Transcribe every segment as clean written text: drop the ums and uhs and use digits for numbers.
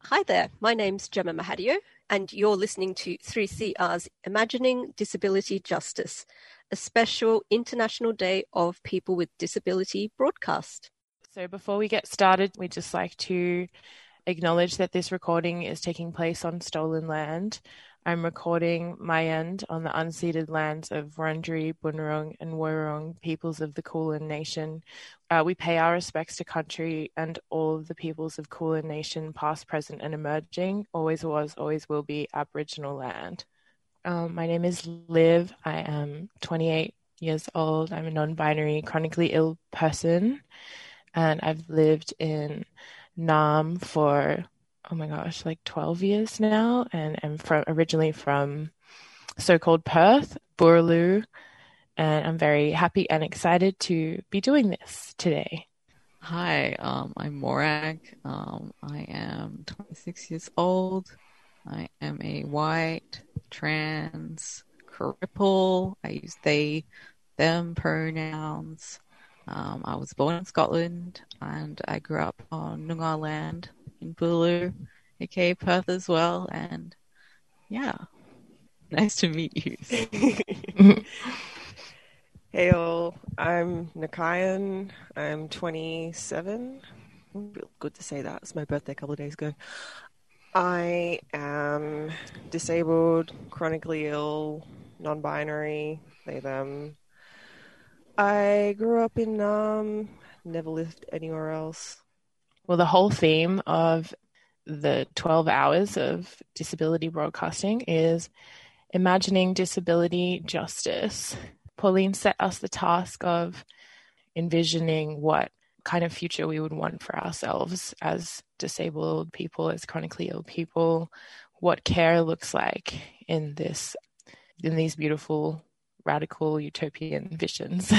Hi there, my name's Gemma Mahadio, and you're listening to 3CR's Imagining Disability Justice, a special International Day of People with Disability broadcast. So before we get started, we'd just like to acknowledge that this recording is taking place on stolen land. I'm recording my end on the unceded lands of Wurundjeri, Bunurong and Woiwurrung peoples of the Kulin Nation. We pay our respects to country and all of the peoples of Kulin Nation, past, present and emerging, always was, always will be Aboriginal land. My name is Liv. I am 28 years old. I'm a non-binary, chronically ill person, and I've lived in Naarm for 12 years now, and I'm originally from so-called Perth, Boorloo, and I'm very happy and excited to be doing this today. Hi, I'm Morag. I am 26 years old. I am a white, trans, cripple. I use they, them pronouns. I was born in Scotland and I grew up on Noongar land in Boorloo, aka Perth as well. And yeah, nice to meet you. Hey all, I'm Nakayan. I'm 27. Good to say that. It's my birthday a couple of days ago. I am disabled, chronically ill, non-binary, they, them. I grew up in never lived anywhere else. Well, the whole theme of the 12 hours of disability broadcasting is imagining disability justice. Pauline set us the task of envisioning what kind of future we would want for ourselves as disabled people, as chronically ill people, what care looks like in these beautiful, radical, utopian visions.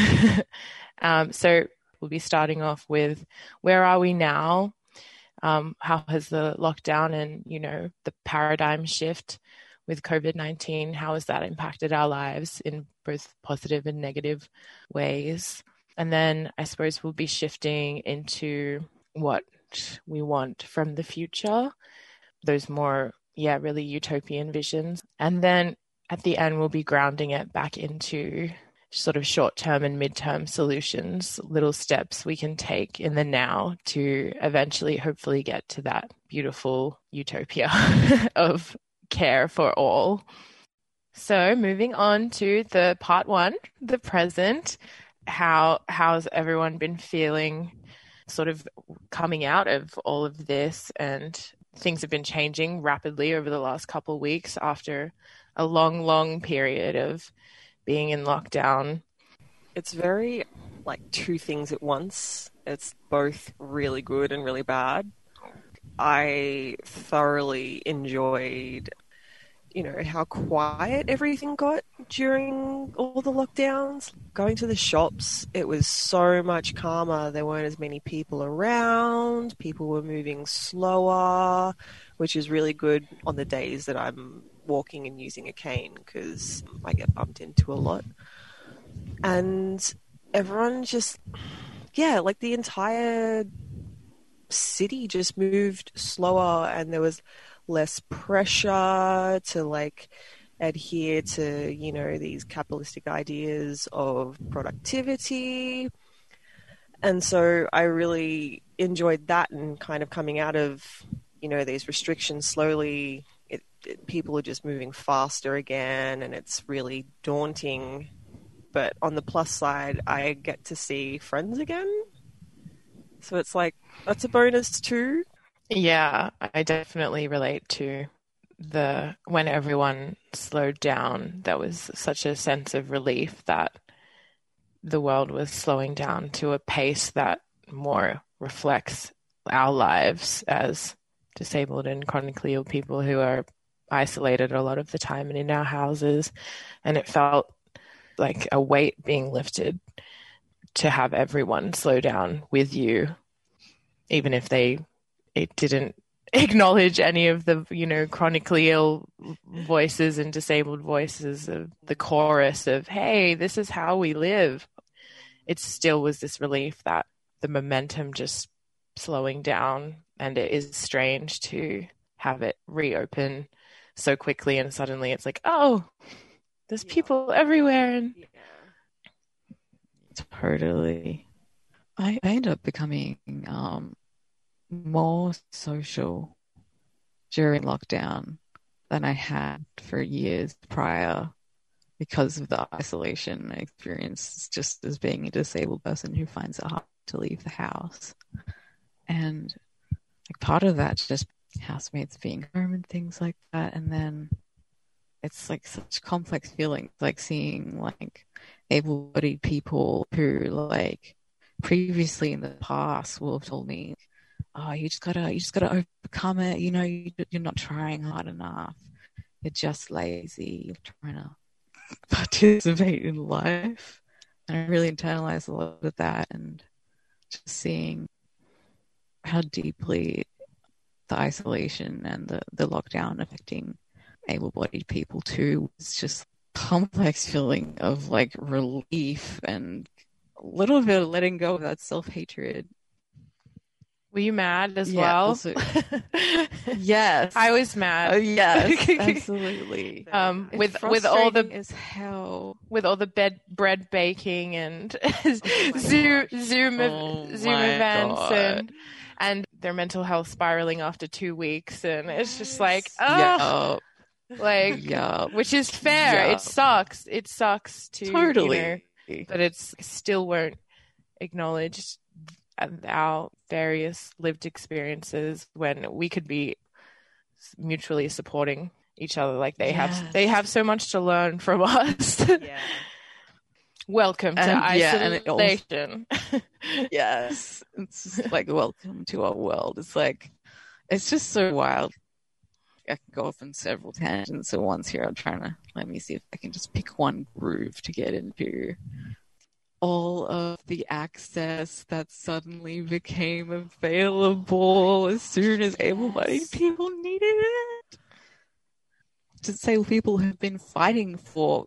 So we'll be starting off with where are we now? How has the lockdown and, the paradigm shift with COVID-19, how has that impacted our lives in both positive and negative ways? And then I suppose we'll be shifting into what we want from the future, those more, really utopian visions. And then at the end, we'll be grounding it back into sort of short-term and mid-term solutions, little steps we can take in the now to eventually hopefully get to that beautiful utopia of care for all. So moving on to the part one, the present. How's everyone been feeling sort of coming out of all of this? And things have been changing rapidly over the last couple of weeks after a long period of being in lockdown. It's very like two things at once. It's both really good and really bad. I thoroughly enjoyed, how quiet everything got during all the lockdowns. Going to the shops, it was so much calmer. There weren't as many people around. People were moving slower, which is really good on the days that I'm walking and using a cane because I get bumped into a lot. And everyone just, like the entire city just moved slower and there was less pressure to adhere to, these capitalistic ideas of productivity. And so I really enjoyed that and kind of coming out of, these restrictions slowly. People are just moving faster again and it's really daunting. But on the plus side, I get to see friends again. So it's that's a bonus too. Yeah, I definitely relate to when everyone slowed down, there was such a sense of relief that the world was slowing down to a pace that more reflects our lives as disabled and chronically ill people who are isolated a lot of the time and in our houses. And it felt like a weight being lifted to have everyone slow down with you, even if it didn't acknowledge any of the, chronically ill voices and disabled voices of the chorus of, hey, this is how we live. It still was this relief that the momentum just slowing down, and it is strange to have it reopen so quickly, and suddenly it's like, oh, there's people everywhere. And Totally. I ended up becoming more social during lockdown than I had for years prior because of the isolation experience, just as being a disabled person who finds it hard to leave the house. And like part of that just housemates being home and things like that. And then it's like such complex feelings, like seeing like able-bodied people who like previously in the past will have told me, oh, you just gotta overcome it. You know, you're not trying hard enough. You're just lazy. You're trying to participate in life. And I really internalized a lot of that, and just seeing how deeply the isolation and the lockdown affecting able-bodied people too was just complex feeling of like relief and a little bit of letting go of that self-hatred. Were you mad as well? Also, yes, I was mad. Yes, absolutely. With all the as hell, with all the bread baking and Zoom events and their mental health spiraling after 2 weeks, and it's just like, oh, which is fair. It sucks. It sucks to totally, but it's still won't acknowledge our various lived experiences when we could be mutually supporting each other. Like they have so much to learn from us. Welcome to isolation. Yes, it's just like welcome to our world. It's like it's just so wild. I can go off on several tangents at once here. I'm trying to let me see if I can just pick one groove to get into. All of the access that suddenly became available as soon as able-bodied people needed it. Disabled people have been fighting for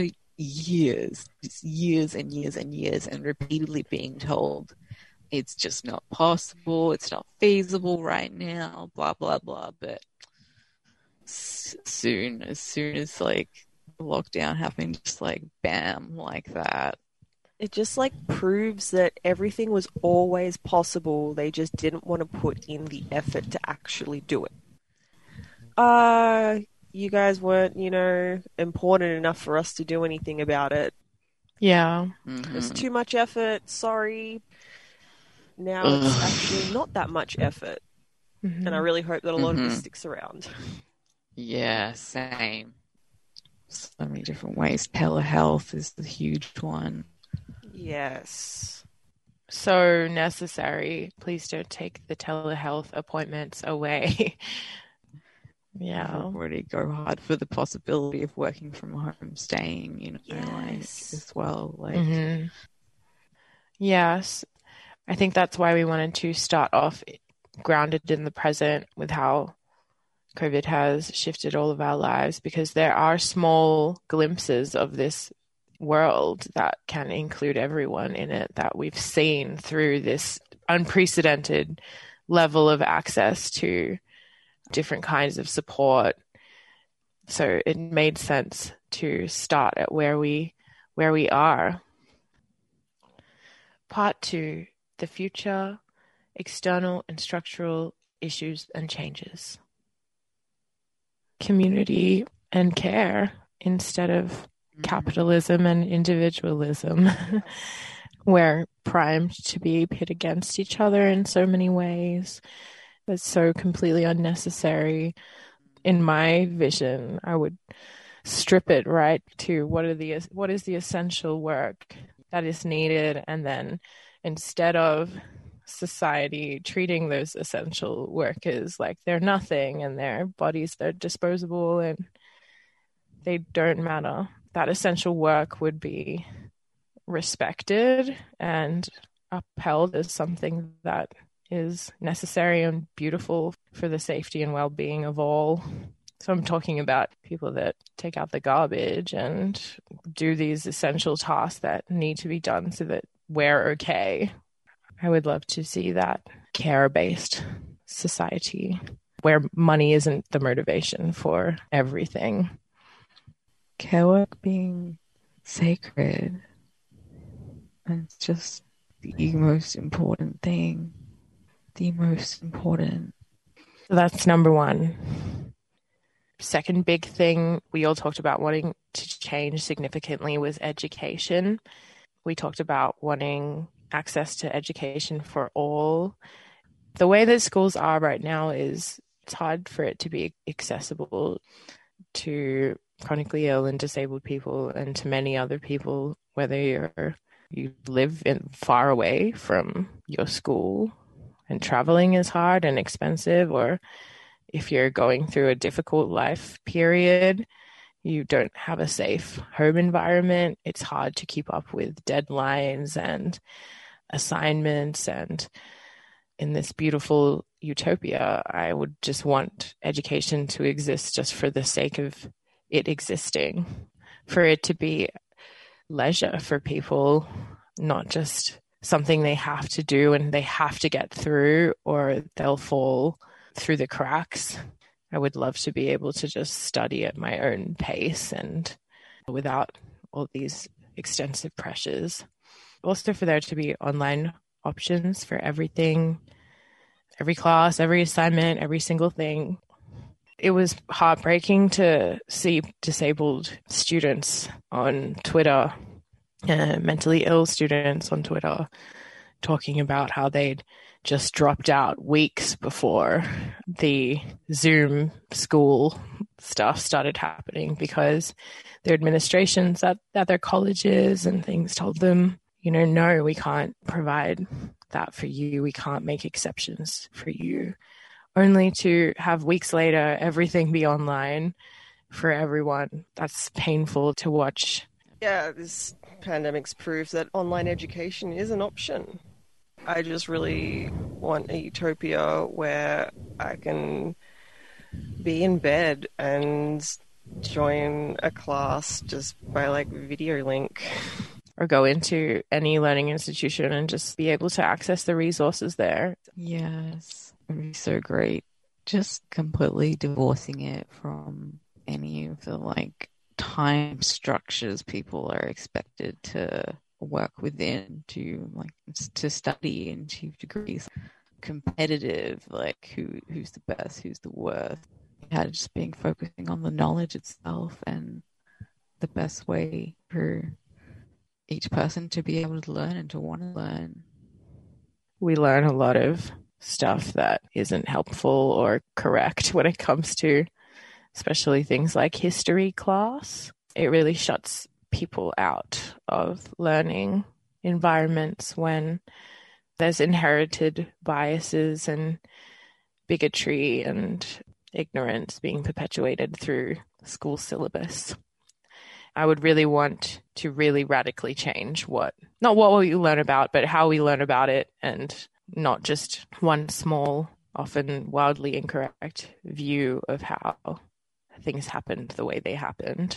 years and years and years, and repeatedly being told it's just not possible, it's not feasible right now, blah, blah, blah. But as soon as like lockdown happened, just like bam, like that. It just like proves that everything was always possible. They just didn't want to put in the effort to actually do it. You guys weren't, important enough for us to do anything about it. Yeah. It was too much effort. Sorry. Now it's actually not that much effort. Mm-hmm. And I really hope that a lot of this sticks around. Yeah, same. So many different ways. Telehealth is the huge one. Yes. So necessary. Please don't take the telehealth appointments away. Yeah. Already go hard for the possibility of working from home, staying, like as well. Like Yes. I think that's why we wanted to start off grounded in the present with how COVID has shifted all of our lives, because there are small glimpses of this world that can include everyone in it that we've seen through this unprecedented level of access to different kinds of support. So it made sense to start at where we are. Part 2, the future, external and structural issues and changes. Community and care instead of capitalism and individualism. We're primed to be pit against each other in so many ways. That's so completely unnecessary. In my vision, I would strip it right to what is the essential work that is needed, and then instead of society treating those essential workers like they're nothing and their bodies they're disposable and they don't matter, that essential work would be respected and upheld as something that is necessary and beautiful for the safety and well-being of all. So I'm talking about people that take out the garbage and do these essential tasks that need to be done so that we're okay. I would love to see that care-based society. where money isn't the motivation for everything. Care work being sacred, and it's just the most important thing. The most important. So that's number one. Second big thing we all talked about wanting to change significantly was education. We talked about wanting access to education for all. The way that schools are right now is it's hard for it to be accessible to chronically ill and disabled people and to many other people, whether you live far away from your school and traveling is hard and expensive, or if you're going through a difficult life period, you don't have a safe home environment. It's hard to keep up with deadlines and assignments. And in this beautiful utopia, I would just want education to exist just for the sake of it existing, for it to be leisure for people, not just something they have to do and they have to get through or they'll fall through the cracks. I would love to be able to just study at my own pace and without all these extensive pressures. Also for there to be online options for everything, every class, every assignment, every single thing. It was heartbreaking to see disabled students on Twitter, mentally ill students on Twitter, talking about how they'd just dropped out weeks before the Zoom school stuff started happening because their administrations at their colleges and things told them, no, we can't provide that for you. We can't make exceptions for you. Only to have weeks later everything be online for everyone. That's painful to watch. Yeah, this pandemic's proof that online education is an option. I just really want a utopia where I can be in bed and join a class just by video link. Or go into any learning institution and just be able to access the resources there. Yes, it would be so great. Just completely divorcing it from any of the time structures people are expected to work within to study and achieve degrees. Competitive, who's the best, who's the worst. Yeah, just focusing on the knowledge itself and the best way for each person to be able to learn and to want to learn. We learn a lot of stuff that isn't helpful or correct when it comes to especially things like history class. It really shuts people out of learning environments when there's inherited biases and bigotry and ignorance being perpetuated through school syllabus. I would really want to really radically change not what we learn about, but how we learn about it, and not just one small, often wildly incorrect view of how things happened the way they happened.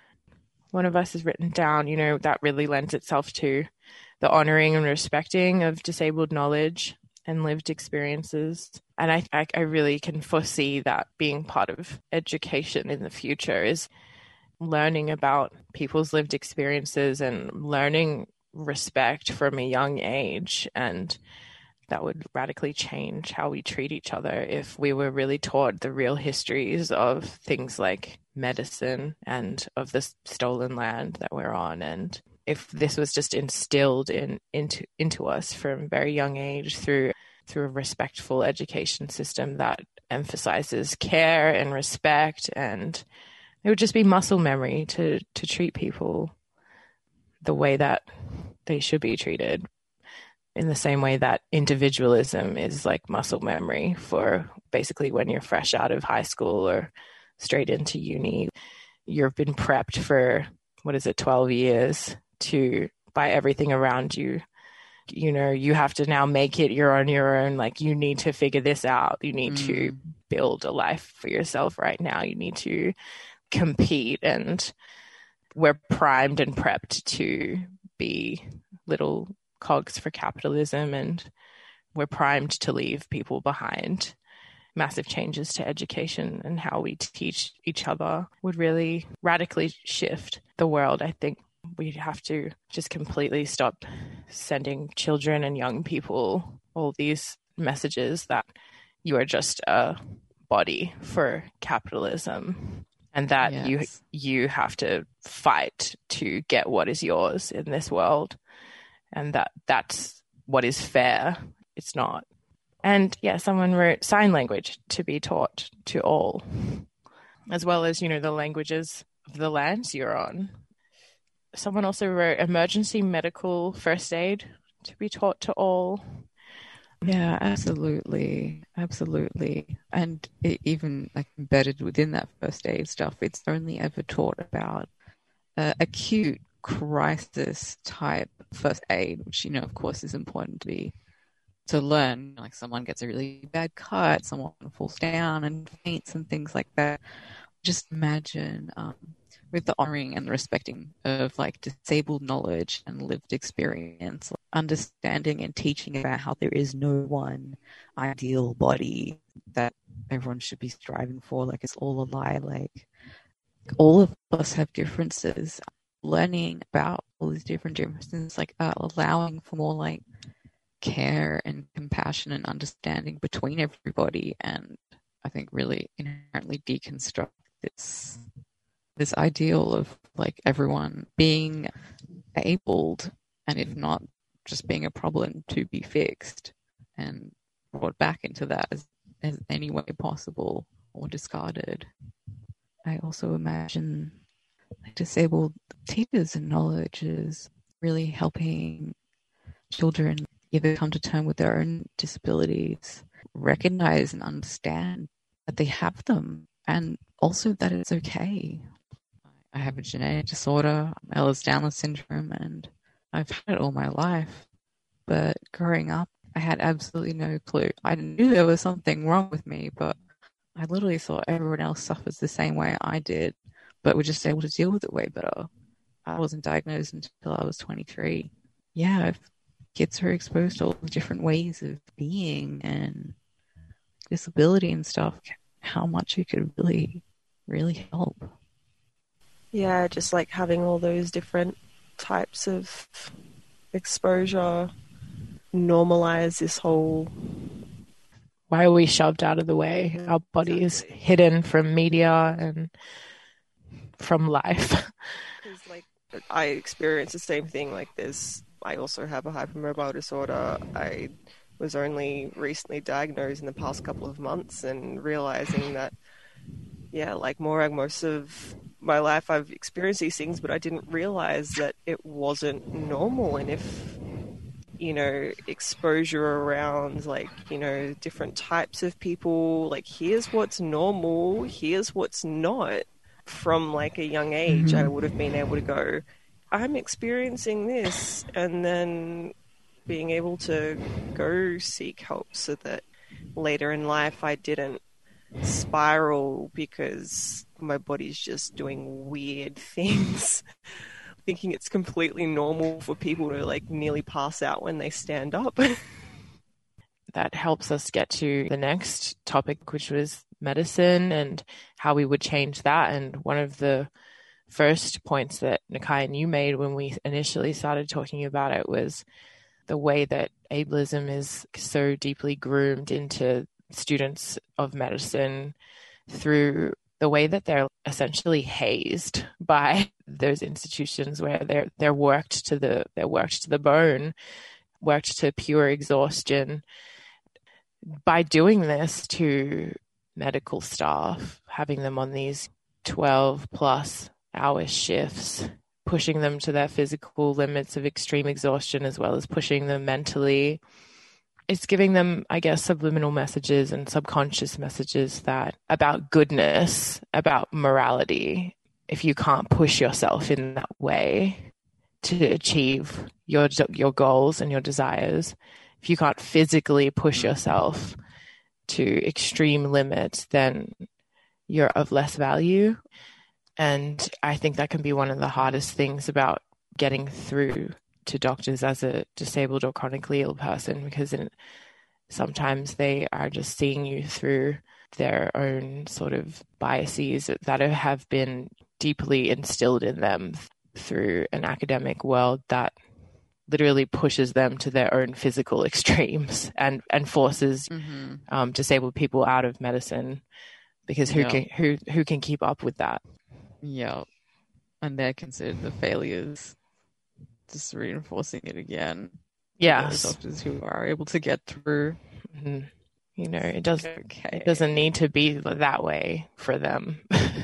One of us has written down, that really lends itself to the honoring and respecting of disabled knowledge and lived experiences. And I really can foresee that being part of education in the future is learning about people's lived experiences and learning respect from a young age. And that would radically change how we treat each other if we were really taught the real histories of things like medicine and of the stolen land that we're on. And if this was just instilled into us from a very young age through a respectful education system that emphasizes care and respect, and it would just be muscle memory to treat people the way that they should be treated, in the same way that individualism is like muscle memory for basically when you're fresh out of high school or straight into uni. You've been prepped for, 12 years by everything around you. You have to now make it. You're on your own. You need to figure this out. You need to build a life for yourself right now. You need to compete, and we're primed and prepped to be little cogs for capitalism, and we're primed to leave people behind. massive changes to education and how we teach each other would really radically shift the world. I think we have to just completely stop sending children and young people all these messages that you are just a body for capitalism and that you have to fight to get what is yours in this world, and that's what is fair. It's not. And yeah, someone wrote sign language to be taught to all, as well as, the languages of the lands you're on. Someone also wrote emergency medical first aid to be taught to all. Yeah, absolutely. And even embedded within that first aid stuff, it's only ever taught about acute crisis type first aid, which, of course is important to learn. Like someone gets a really bad cut, someone falls down and faints and things like that. Just imagine with the honoring and the respecting of disabled knowledge and lived experience, understanding and teaching about how there is no one ideal body that everyone should be striving for. It's all a lie. All of us have differences. Learning about all these different differences, allowing for more care and compassion and understanding between everybody, and I think really inherently deconstruct this ideal of everyone being abled, and if not, just being a problem to be fixed and brought back into that as any way possible or discarded. I also imagine disabled teachers and knowledge is really helping children either come to terms with their own disabilities, recognize and understand that they have them, and also that it's okay. I have a genetic disorder, Ehlers-Danlos syndrome, and I've had it all my life. But growing up, I had absolutely no clue. I knew there was something wrong with me, but I literally thought everyone else suffers the same way I did, but were just able to deal with it way better. I wasn't diagnosed until I was 23. Yeah, if kids are exposed to all the different ways of being and disability and stuff, how much it could really, really help. Yeah, just having all those different types of exposure normalize this whole... Why are we shoved out of the way? Our body is hidden from media and from life. Because I experience the same thing. I also have a hypermobile disorder. I was only recently diagnosed in the past couple of months, and realizing that, Morag, most of my life I've experienced these things, but I didn't realize that it wasn't normal. And if, exposure around, different types of people, here's what's normal, here's what's not, from a young age, I would have been able to go, I'm experiencing this, and then being able to go seek help so that later in life I didn't spiral because my body's just doing weird things, thinking it's completely normal for people to nearly pass out when they stand up. That helps us get to the next topic, which was medicine and how we would change that. And one of the first points that Nakai and you made when we initially started talking about it was the way that ableism is so deeply groomed into students of medicine through the way that they're essentially hazed by those institutions, where they're worked to the bone, worked to pure exhaustion. By doing this to medical staff, having them on these 12+ hour shifts, pushing them to their physical limits of extreme exhaustion, as well as pushing them mentally, it's giving them, I guess, subliminal messages and subconscious messages about goodness, about morality. If you can't push yourself in that way to achieve your goals and your desires, if you can't physically push yourself to extreme limits, then you're of less value. And I think that can be one of the hardest things about getting through to doctors as a disabled or chronically ill person, because sometimes they are just seeing you through their own sort of biases that have been deeply instilled in them through an academic world that literally pushes them to their own physical extremes and forces disabled people out of medicine, because who can keep up with that? Yeah. And they're considered the failures, just reinforcing it again. Yes. Those doctors who are able to get through. Mm-hmm. You know, it doesn't need to be that way for them.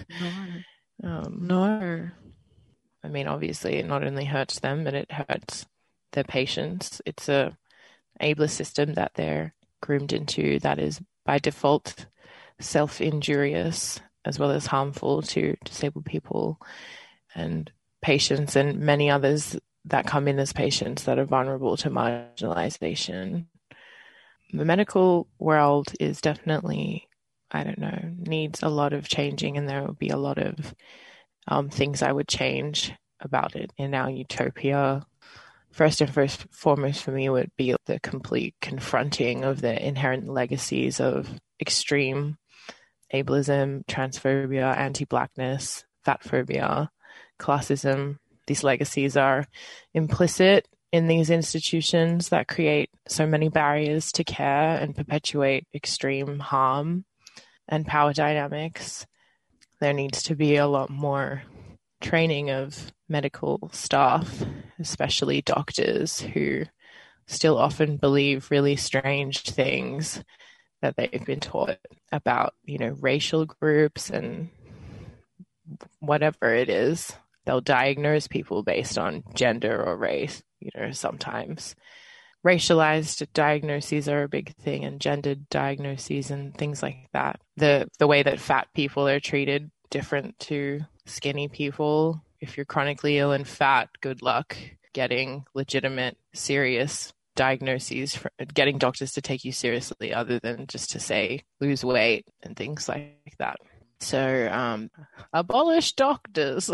No. I mean, obviously, it not only hurts them, but it hurts their patients. It's a ableist system that they're groomed into that is by default self-injurious as well as harmful to disabled people and patients and many others that come in as patients that are vulnerable to marginalization. The medical world is definitely, needs a lot of changing, and there will be a lot of things I would change about it in our utopia. First and foremost for me would be the complete confronting of the inherent legacies of extreme ableism, transphobia, anti-blackness, fatphobia, classism. These legacies are implicit in these institutions that create so many barriers to care and perpetuate extreme harm and power dynamics. There needs to be a lot more training of medical staff, especially doctors, who still often believe really strange things that they've been taught about, racial groups and whatever it is. They'll diagnose people based on gender or race, sometimes. Racialized diagnoses are a big thing, and gendered diagnoses and things like that. The way that fat people are treated different to skinny people. If you're chronically ill and fat, good luck getting legitimate, serious diagnoses, getting doctors to take you seriously other than just to say lose weight and things like that. So abolish doctors.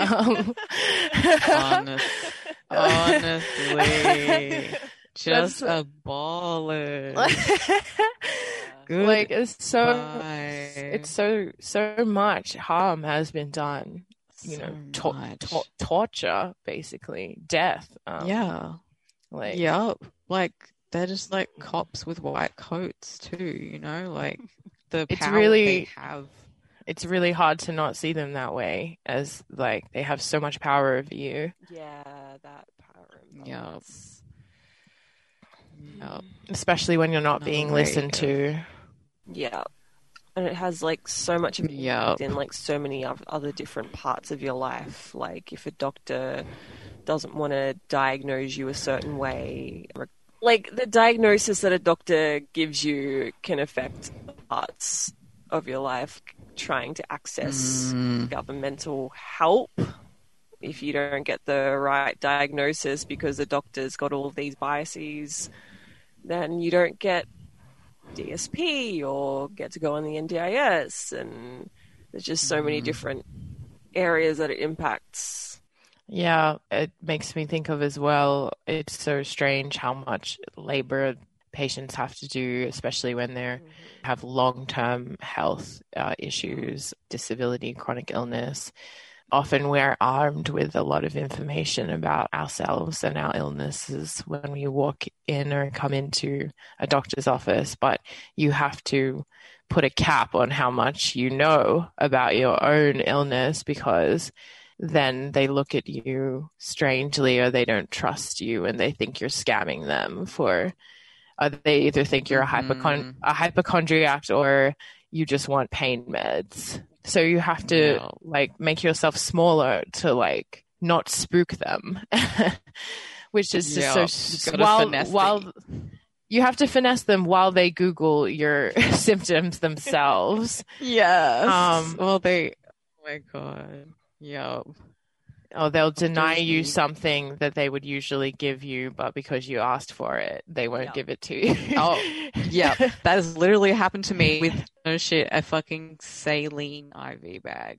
Honestly, just abolish. Good. Like it's so much harm has been done. Torture, basically, death. Like they're just like cops with white coats too. Like the it's power they have. It's really hard to not see them that way, as like they have so much power over you. Yeah, that power imbalance. Yep. Especially when you're not being listened to. Yeah. And it has like so much of an impact in like so many other different parts of your life. Like if a doctor doesn't want to diagnose you a certain way, like the diagnosis that a doctor gives you can affect parts of your life. Trying to access governmental help, if you don't get the right diagnosis because the doctor's got all these biases, then you don't get DSP or get to go on the NDIS, and there's just so many different areas that it impacts. Yeah, it makes me think of as well, it's so strange how much labor patients have to do, especially when they have long-term health issues, disability, chronic illness. Often we're armed with a lot of information about ourselves and our illnesses when we walk in or come into a doctor's office, but you have to put a cap on how much you know about your own illness, because then they look at you strangely or they don't trust you and they think you're scamming them for... they either think you're a hypochondriac or you just want pain meds. So you have to like make yourself smaller to like not spook them, which is just so while you have to finesse them while they Google your symptoms themselves. Yes. Oh my God. Yep. Oh, they'll deny you something that they would usually give you, but because you asked for it, they won't give it to you. Oh, yeah. That has literally happened to me with, no shit, a fucking saline IV bag.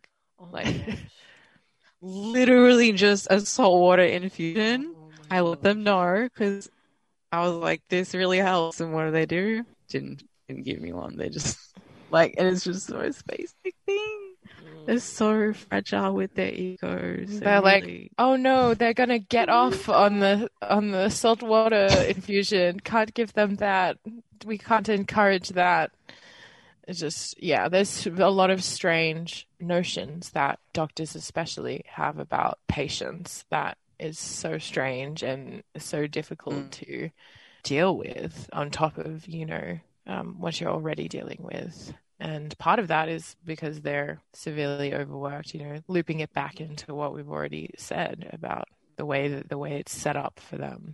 Literally just a saltwater infusion. I let them know because I was like, this really helps. And what do? Didn't give me one. They just like, and it's just so basic thing. They're so fragile with their egos. They're like, really... oh no, they're gonna get off on the salt water infusion. Can't give them that. We can't encourage that. It's just, yeah, there's a lot of strange notions that doctors especially have about patients that is so strange and so difficult to deal with on top of, what you're already dealing with. And part of that is because they're severely overworked, looping it back into what we've already said about the way it's set up for them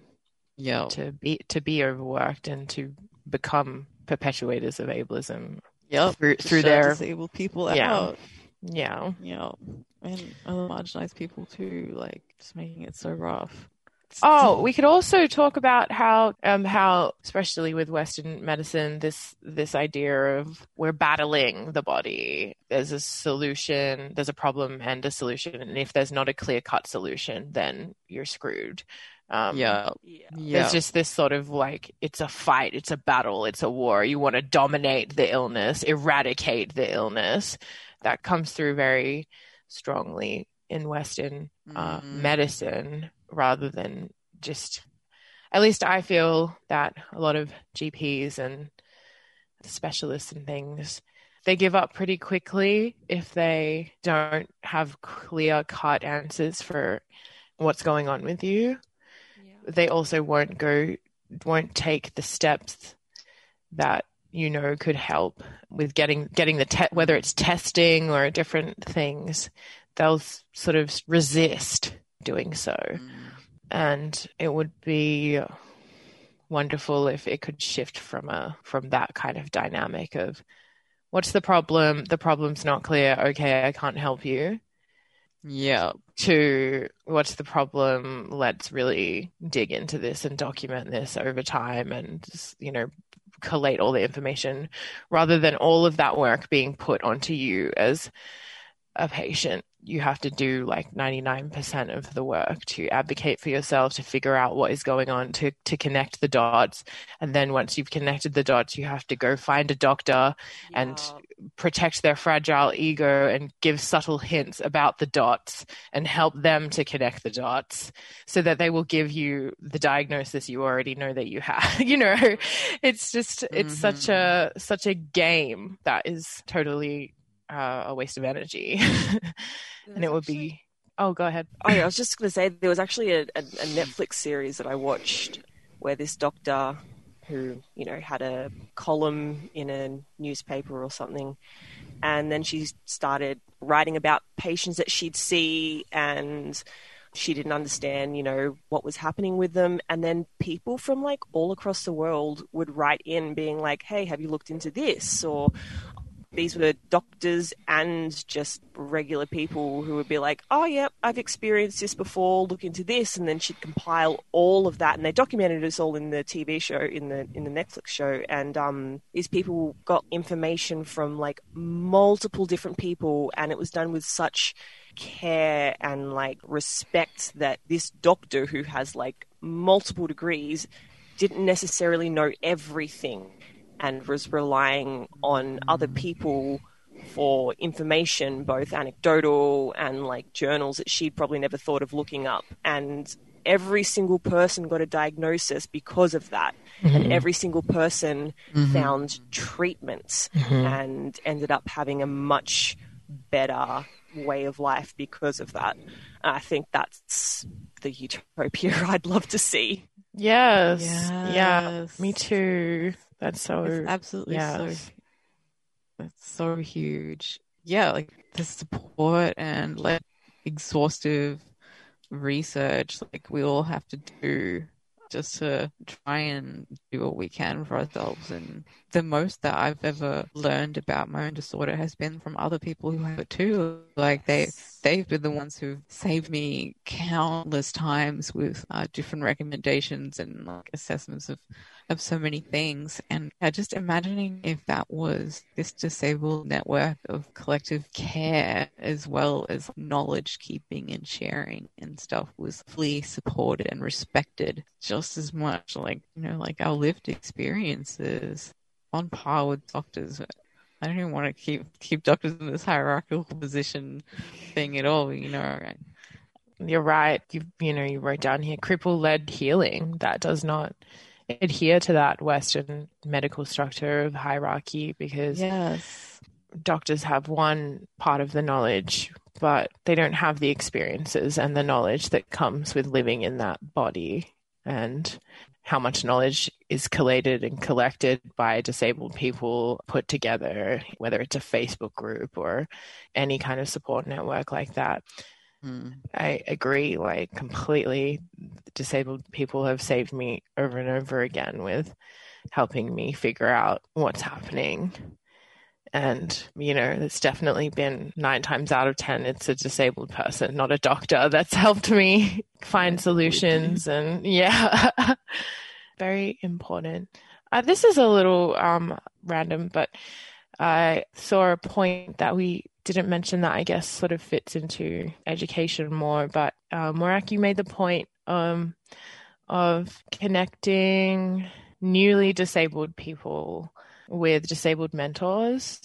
to be overworked and to become perpetuators of ableism. Through their disabled people out. Yeah. And other marginalized people too, like just making it so rough. Oh, we could also talk about how especially with Western medicine, this idea of we're battling the body. There's a solution, there's a problem and a solution, and if there's not a clear-cut solution, then you're screwed. There's just this sort of like, it's a fight, it's a battle, it's a war. You want to dominate the illness, eradicate the illness. That comes through very strongly in Western medicine, rather than just, at least I feel that a lot of GPs and specialists and things, they give up pretty quickly if they don't have clear-cut answers for what's going on with you. They also won't take the steps that could help with getting the whether it's testing or different things. They'll sort of resist doing so. And it would be wonderful if it could shift from that kind of dynamic of, what's the problem? The problem's not clear. Okay, I can't help you. Yeah. To, what's the problem? Let's really dig into this and document this over time and, collate all the information, rather than all of that work being put onto you as a patient. You have to do like 99% of the work to advocate for yourself, to figure out what is going on, to connect the dots. And then once you've connected the dots, you have to go find a doctor and protect their fragile ego and give subtle hints about the dots and help them to connect the dots so that they will give you the diagnosis you already know that you have. It's just, it's such a game that is totally a waste of energy. And it would be, go ahead. I was just going to say, there was actually a Netflix series that I watched where this doctor who, had a column in a newspaper or something, and then she started writing about patients that she'd see, and she didn't understand, what was happening with them. And then people from like all across the world would write in being like, hey, have you looked into this? Or these were doctors and just regular people who would be like, oh, yeah, I've experienced this before, look into this. And then she'd compile all of that. And they documented us all in the TV show, in the Netflix show. And these people got information from like multiple different people. And it was done with such care and like respect that this doctor, who has like multiple degrees, didn't necessarily know everything, and was relying on other people for information, both anecdotal and like journals that she'd probably never thought of looking up. And every single person got a diagnosis because of that. And every single person found treatments and ended up having a much better way of life because of that. I think that's the utopia I'd love to see. Yes. Yeah, me too. It's absolutely that's so huge. Yeah, like the support and like exhaustive research like we all have to do just to try and do what we can for ourselves. And the most that I've ever learned about my own disorder has been from other people who have it too. Like they they've been the ones who've saved me countless times with different recommendations and like assessments of so many things. And just imagining if that was this disabled network of collective care as well as knowledge keeping and sharing and stuff was fully supported and respected just as much, like, you know, like our lived experiences on par with doctors. I don't even want to keep doctors in this hierarchical position thing at all, you know. You're right. You wrote down here cripple-led healing. That does not adhere to that Western medical structure of hierarchy, because yes, doctors have one part of the knowledge, but they don't have the experiences and the knowledge that comes with living in that body, and how much knowledge is collated and collected by disabled people put together, whether it's a Facebook group or any kind of support network like that. I agree, like, completely. Disabled people have saved me over and over again with helping me figure out what's happening. And, you know, it's definitely been 9 times out of 10, it's a disabled person, not a doctor, that's helped me find solutions. And yeah, very important. This is a little random, but I saw a point that we didn't mention that I guess sort of fits into education more. But Morak, you made the point of connecting newly disabled people with disabled mentors.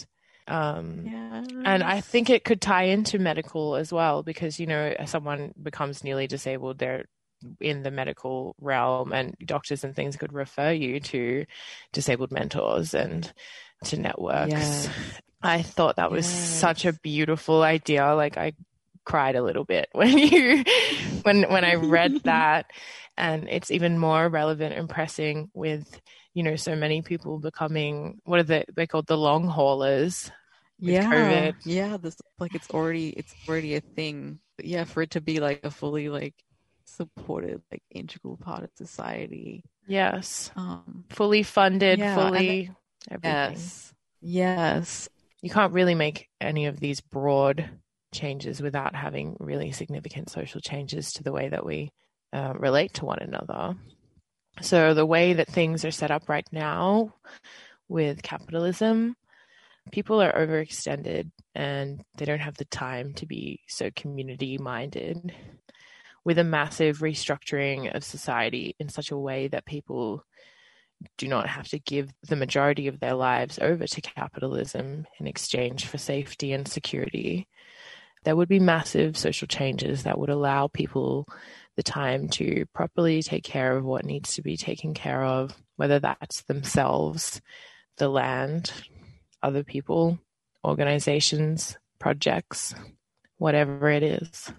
And I think it could tie into medical as well, because, you know, as someone becomes newly disabled, they're in the medical realm, and doctors and things could refer you to disabled mentors and to networks. Yes. I thought that was such a beautiful idea. Like, I cried a little bit when I read that, and it's even more relevant and pressing with, you know, so many people becoming, what are they called, the long haulers with COVID. Yeah, this, like, it's already a thing. But yeah, for it to be like a fully like supported, like, integral part of society. Yes. Fully funded, fully everything. Yes. You can't really make any of these broad changes without having really significant social changes to the way that we relate to one another. So the way that things are set up right now with capitalism, people are overextended and they don't have the time to be so community-minded. With a massive restructuring of society in such a way that people do not have to give the majority of their lives over to capitalism in exchange for safety and security, there would be massive social changes that would allow people the time to properly take care of what needs to be taken care of, whether that's themselves, the land, other people, organizations, projects, whatever it is.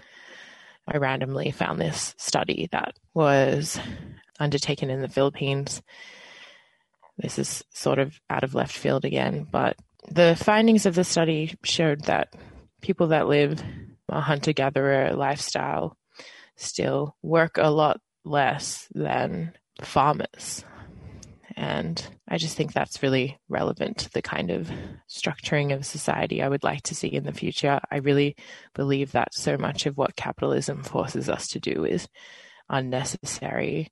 I randomly found this study that was undertaken in the Philippines. This is sort of out of left field again, but the findings of the study showed that people that live a hunter-gatherer lifestyle still work a lot less than farmers. And I just think that's really relevant to the kind of structuring of society I would like to see in the future. I really believe that so much of what capitalism forces us to do is unnecessary.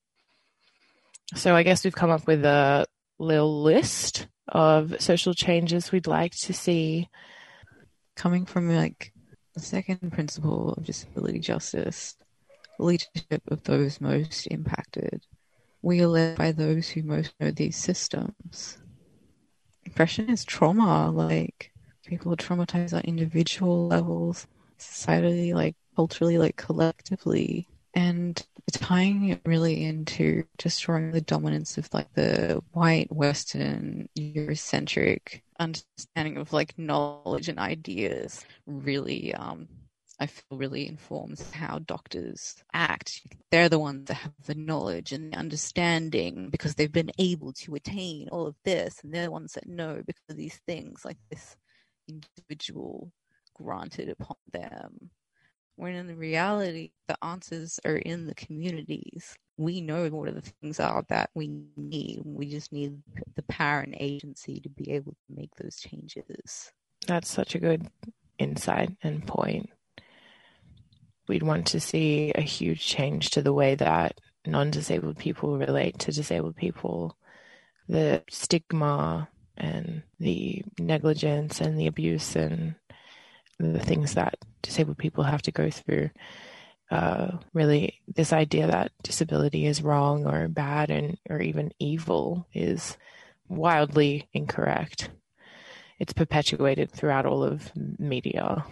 So I guess we've come up with a little list of social changes we'd like to see. Coming from like the second principle of disability justice, leadership of those most impacted. We are led by those who most know these systems. Oppression is trauma, like people are traumatized on individual levels, societally, like culturally, like collectively. And tying it really into destroying the dominance of like the white, Western, Eurocentric understanding of like knowledge and ideas really, I feel really informs how doctors act. They're the ones that have the knowledge and the understanding because they've been able to attain all of this, and they're the ones that know because of these things like this individual granted upon them. When in reality, the answers are in the communities. We know what the things are that we need. We just need the power and agency to be able to make those changes. That's such a good insight and point. We'd want to see a huge change to the way that non-disabled people relate to disabled people. The stigma and the negligence and the abuse and the things that disabled people have to go through. Really, this idea that disability is wrong or bad or even evil is wildly incorrect. It's perpetuated throughout all of media.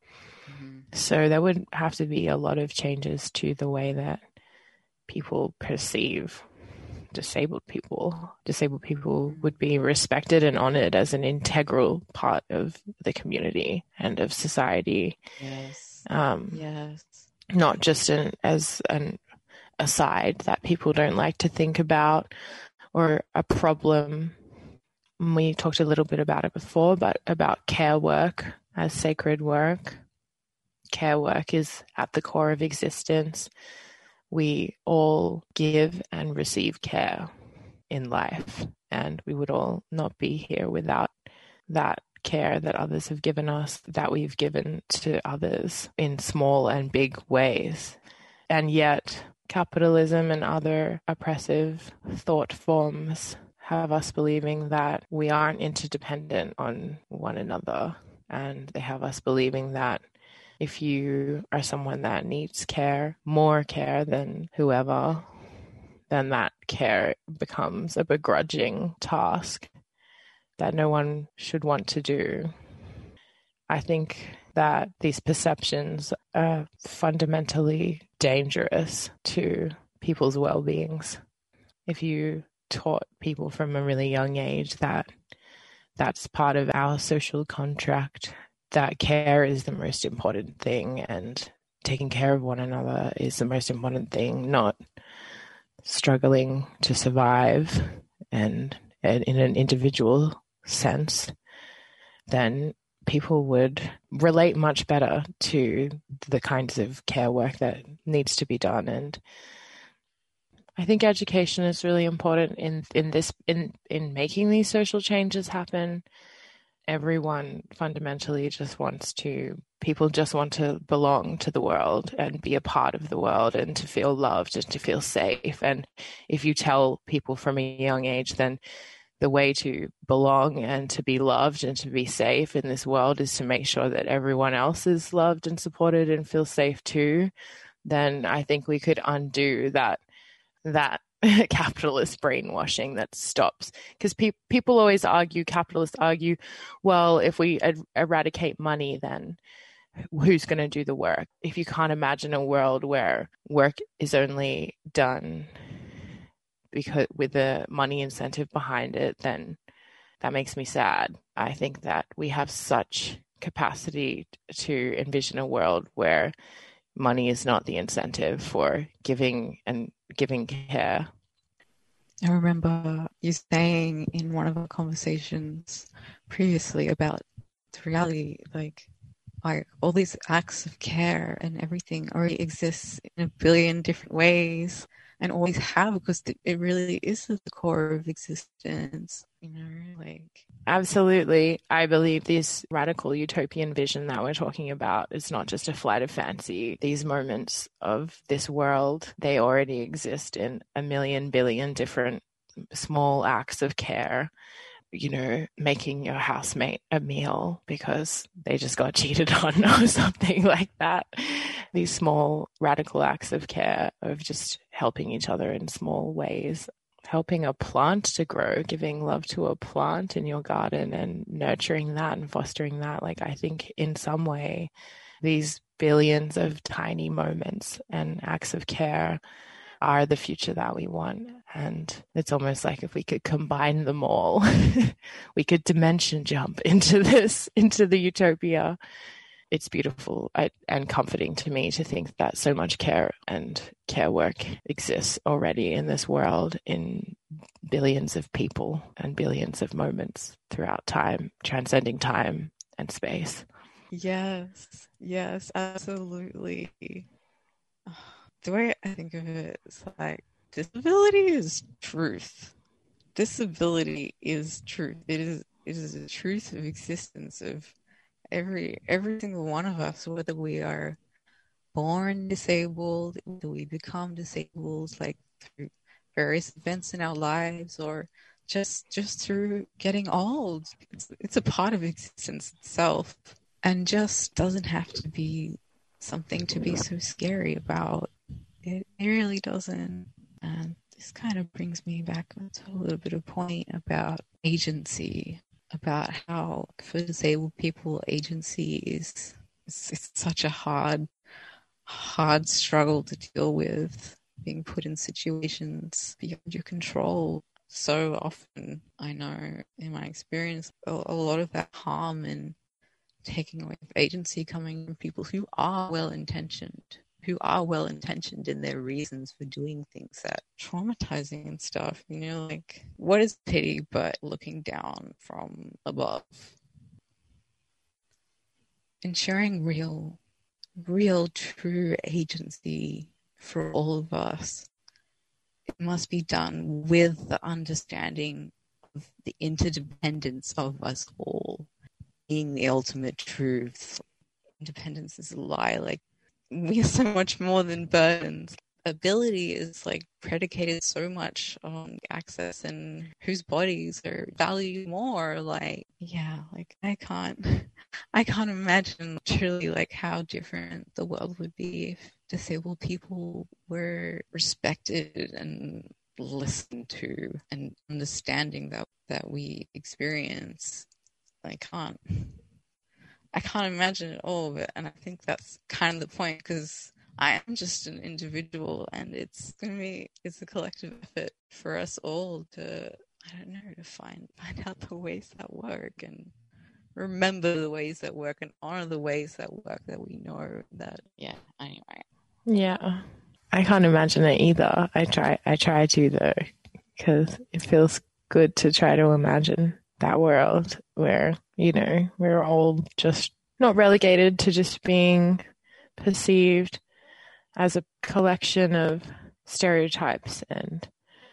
So there would have to be a lot of changes to the way that people perceive disabled people. Disabled people would be respected and honored as an integral part of the community and of society. Yes. Yes. Not just as an aside that people don't like to think about or a problem. We talked a little bit about it before, but about care work as sacred work. Care work is at the core of existence. We all give and receive care in life, and we would all not be here without that care that others have given us, that we've given to others in small and big ways. And yet, capitalism and other oppressive thought forms have us believing that we aren't interdependent on one another, and they have us believing that if you are someone that needs care, more care than whoever, then that care becomes a begrudging task that no one should want to do. I think that these perceptions are fundamentally dangerous to people's well-beings. If you taught people from a really young age that that's part of our social contract, that care is the most important thing and taking care of one another is the most important thing, not struggling to survive and in an individual sense, then people would relate much better to the kinds of care work that needs to be done. And I think education is really important in making these social changes happen. Everyone fundamentally people just want to belong to the world and be a part of the world and to feel loved and to feel safe. And if you tell people from a young age, then the way to belong and to be loved and to be safe in this world is to make sure that everyone else is loved and supported and feels safe too, then I think we could undo that capitalist brainwashing that stops. Because capitalists argue, well, if we eradicate money, then who's going to do the work? If you can't imagine a world where work is only done because with the money incentive behind it, then that makes me sad. I think that we have such capacity to envision a world where money is not the incentive for giving care. I remember you saying in one of our conversations previously about the reality, like all these acts of care and everything already exists in a billion different ways and always have, because it really is at the core of existence, Absolutely. I believe this radical utopian vision that we're talking about is not just a flight of fancy. These moments of this world, they already exist in a million billion different small acts of care. Making your housemate a meal because they just got cheated on or something like that. These small radical acts of care, of just helping each other in small ways. Helping a plant to grow, giving love to a plant in your garden and nurturing that and fostering that. I think in some way, these billions of tiny moments and acts of care are the future that we want. And it's almost like if we could combine them all, we could dimension jump into the utopia. It's beautiful and comforting to me to think that so much care and care work exists already in this world in billions of people and billions of moments throughout time, transcending time and space. Yes, absolutely. The way I think of it is disability is truth. Disability is truth. It is the truth of existence, of every single one of us, whether we are born disabled, whether we become disabled, like through various events in our lives, or just through getting old. It's a part of existence itself, and just doesn't have to be something to be so scary about. It really doesn't. And this kind of brings me back to a little bit of point about agency, about how for disabled people, agency is it's such a hard struggle to deal with, being put in situations beyond your control. So often, I know in my experience, a lot of that harm and taking away of agency coming from people who are well-intentioned in their reasons for doing things that traumatizing and stuff, like what is pity but looking down from above? Ensuring real true agency for all of us, it must be done with the understanding of the interdependence of us all being the ultimate truth. Independence is a lie. Like, we are so much more than burdens. Ability is like predicated so much on access and whose bodies are valued more. Like, yeah, like I can't imagine truly like how different the world would be if disabled people were respected and listened to and understanding that we experience. I can't imagine it all of it, and I think that's kind of the point, because I am just an individual, and it's a collective effort for us all to, I don't know, to find out the ways that work and remember the ways that work and honor the ways that work that we know that. Yeah. Anyway. Yeah, I can't imagine it either. I try to though, because it feels good to try to imagine that world where, we're all just not relegated to just being perceived as a collection of stereotypes and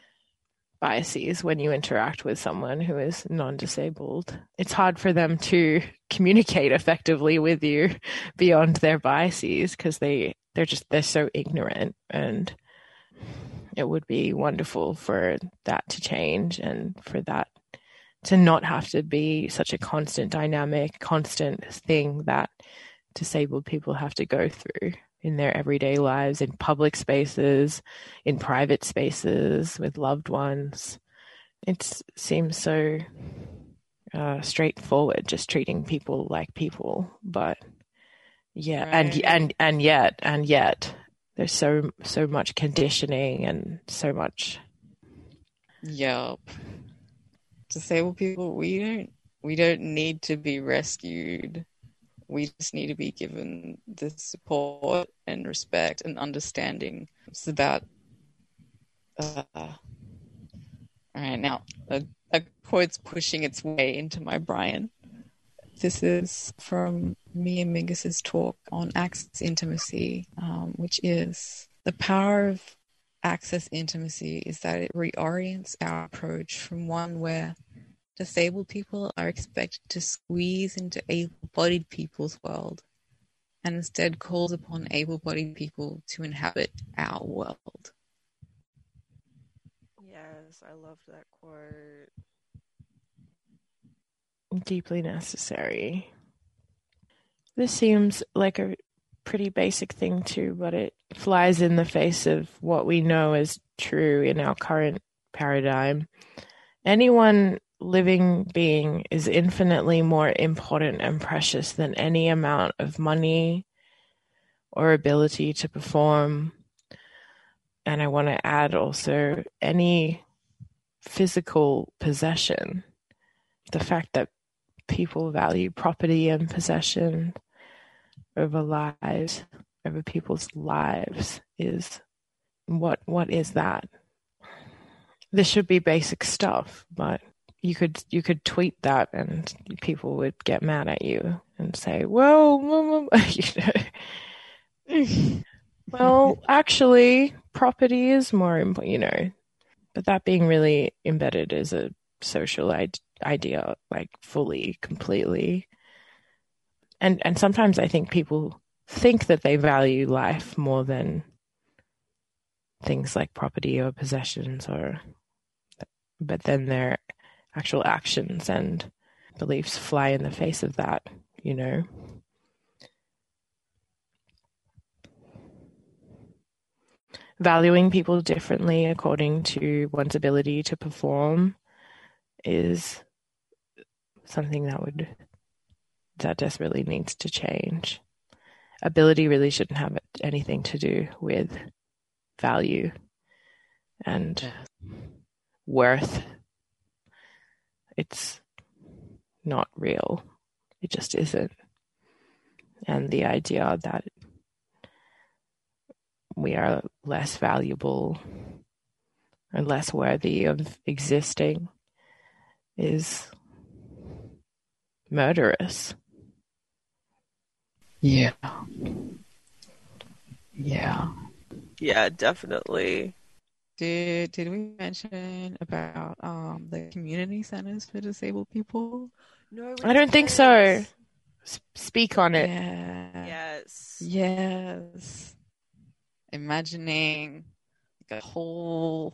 biases when you interact with someone who is non-disabled. It's hard for them to communicate effectively with you beyond their biases, because they're so ignorant, and it would be wonderful for that to change and for that to not have to be such a constant dynamic, constant thing that disabled people have to go through in their everyday lives, in public spaces, in private spaces, with loved ones. It seems so straightforward, just treating people like people. But yeah, right. and yet there's so much conditioning and so much. Yep. Disabled people, we don't need to be rescued. We just need to be given the support and respect and understanding. It's about all right, now a quote's pushing its way into my brain. This is from Mia Mingus's talk on access intimacy, which is the power of access intimacy is that it reorients our approach from one where disabled people are expected to squeeze into able-bodied people's world, and instead calls upon able-bodied people to inhabit our world. Yes, I love that quote. Deeply necessary. This seems like a pretty basic thing too, but it flies in the face of what we know is true in our current paradigm. Anyone living being is infinitely more important and precious than any amount of money or ability to perform. And I want to add also any physical possession. The fact that people value property and possession over lives, over people's lives, is what is that? This should be basic stuff, but you could tweet that and people would get mad at you and say, "Whoa, well, actually, property is more important, But that being really embedded as a social idea, like fully, completely. and sometimes I think people think that they value life more than things like property or possessions, but then their actual actions and beliefs fly in the face of that, you know. Valuing people differently according to one's ability to perform is something that desperately needs to change. Ability really shouldn't have anything to do with value and worth. It's not real. It just isn't. And the idea that we are less valuable and less worthy of existing is murderous. Yeah, definitely. Did we mention about the community centers for disabled people? No, I don't think so. Speak on it. Yeah. Yes. Imagining like a whole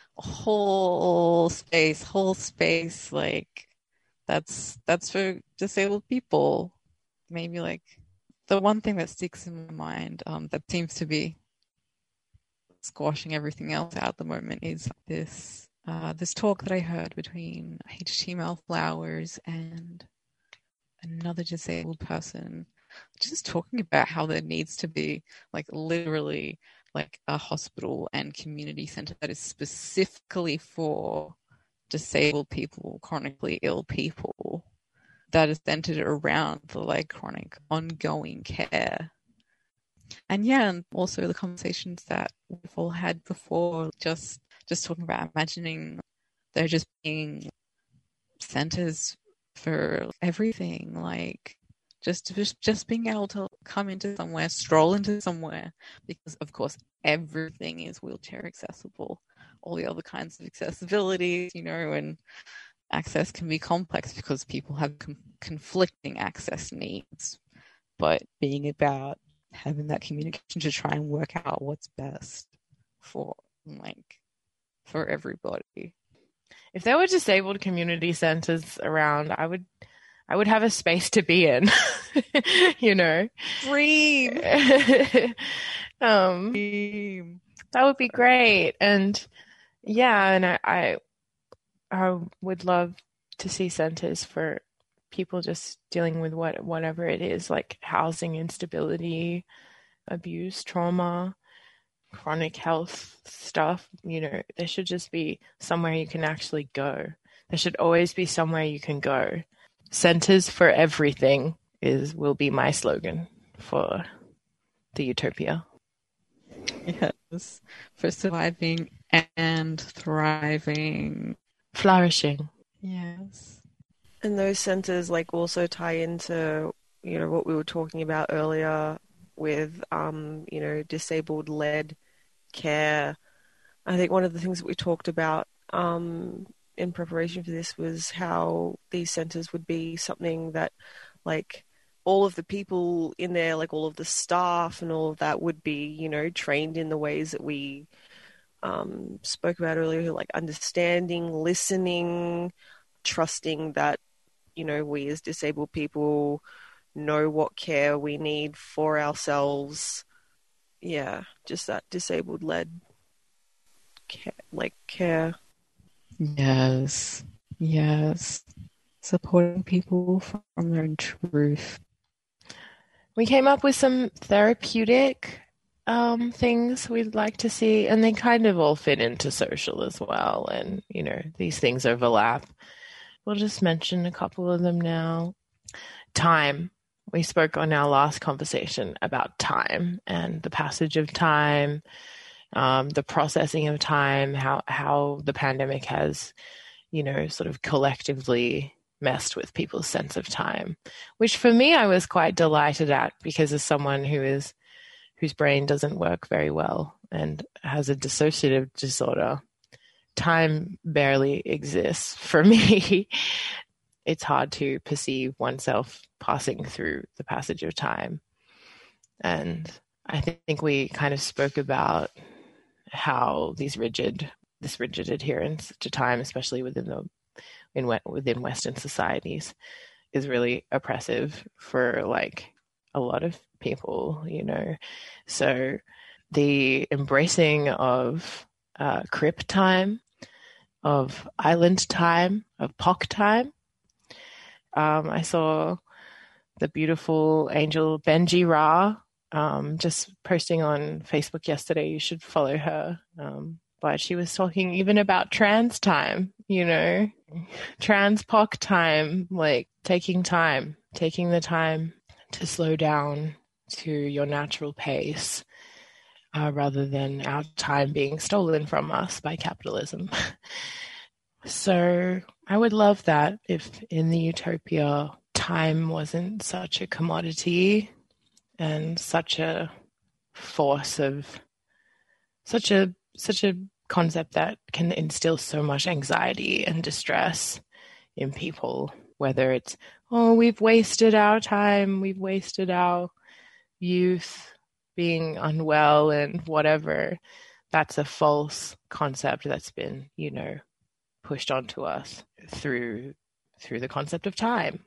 space like that's for disabled people. Maybe like the one thing that sticks in my mind that seems to be squashing everything else out at the moment is this talk that I heard between HTML Flowers and another disabled person, just talking about how there needs to be like literally like a hospital and community center that is specifically for disabled people, chronically ill people, that is centered around the like chronic ongoing care. And also the conversations that we've all had before, just talking about imagining there just being centers for everything, like just being able to come into somewhere, stroll into somewhere, because of course everything is wheelchair accessible. All the other kinds of accessibility, you know, and access can be complex because people have conflicting access needs. But being about having that communication to try and work out what's best for everybody. If there were disabled community centers around, I would have a space to be in, you know. Dream. That would be great. And I would love to see centers for people just dealing with whatever it is, like housing instability, abuse, trauma, chronic health stuff. You know, there should just be somewhere you can actually go. There should always be somewhere you can go. Centers for everything will be my slogan for the utopia. Yes, for surviving and thriving. Flourishing. Yes. And those centers like also tie into, you know, what we were talking about earlier with, you know, disabled-led care. I think one of the things that we talked about in preparation for this was how these centers would be something that, like, all of the people in there, like all of the staff and all of that would be, you know, trained in the ways that we spoke about earlier, like understanding, listening, trusting that, you know, we as disabled people know what care we need for ourselves. Yeah, just that disabled-led care. Yes. Supporting people from their own truth. We came up with some therapeutic things we'd like to see, and they kind of all fit into social as well. And, you know, these things overlap. We'll just mention a couple of them now. Time. We spoke on our last conversation about time and the passage of time, the processing of time, how the pandemic has, you know, sort of collectively messed with people's sense of time, which for me I was quite delighted at, because as someone whose brain doesn't work very well and has a dissociative disorder, time barely exists for me. it's hard to perceive oneself passing through the passage of time. And I think we kind of spoke about how this rigid adherence to time, especially within Western societies, is really oppressive for like a lot of people, you know. So the embracing of crip time, of island time, of POC time. I saw the beautiful angel Benji Ra just posting on Facebook yesterday. You should follow her. But she was talking even about trans time, you know, trans POC time, like taking the time to slow down to your natural pace, rather than our time being stolen from us by capitalism. So I would love that if in the utopia time wasn't such a commodity and such a force of such a concept that can instill so much anxiety and distress in people, whether it's, oh, we've wasted our time, we've wasted our youth being unwell and whatever. That's a false concept that's been, you know, pushed onto us through the concept of time.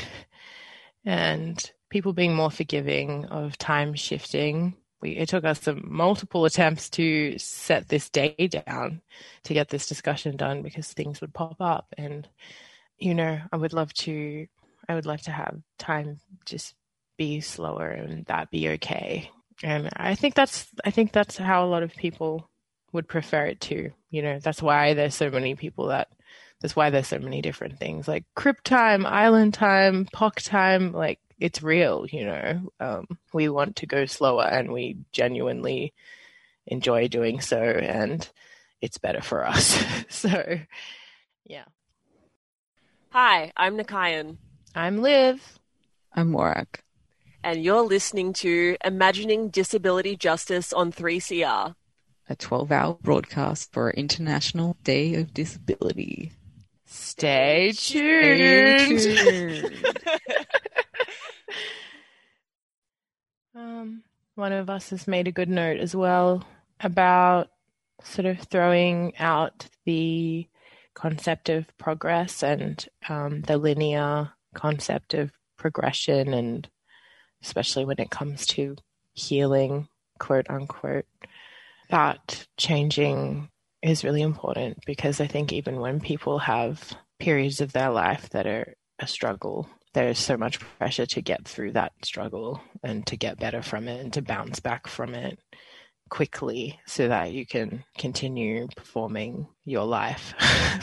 And people being more forgiving of time shifting. It took us multiple attempts to set this day down to get this discussion done because things would pop up. And, you know, I would love to have time just be slower and that be okay. And I think that's how a lot of people would prefer it too. You know, that's why there's so many different things like crip time, island time, POC time. Like, it's real, you know. We want to go slower and we genuinely enjoy doing so, and it's better for us. So, yeah. Hi, I'm Nakayan. I'm Liv. I'm Morak. And you're listening to Imagining Disability Justice on 3CR. A 12-hour broadcast for International Day of Disability. Stay tuned. One of us has made a good note as well about sort of throwing out the concept of progress and the linear concept of progression, and especially when it comes to healing, quote unquote, that changing is really important, because I think even when people have periods of their life that are a struggle, there's so much pressure to get through that struggle and to get better from it and to bounce back from it quickly so that you can continue performing your life.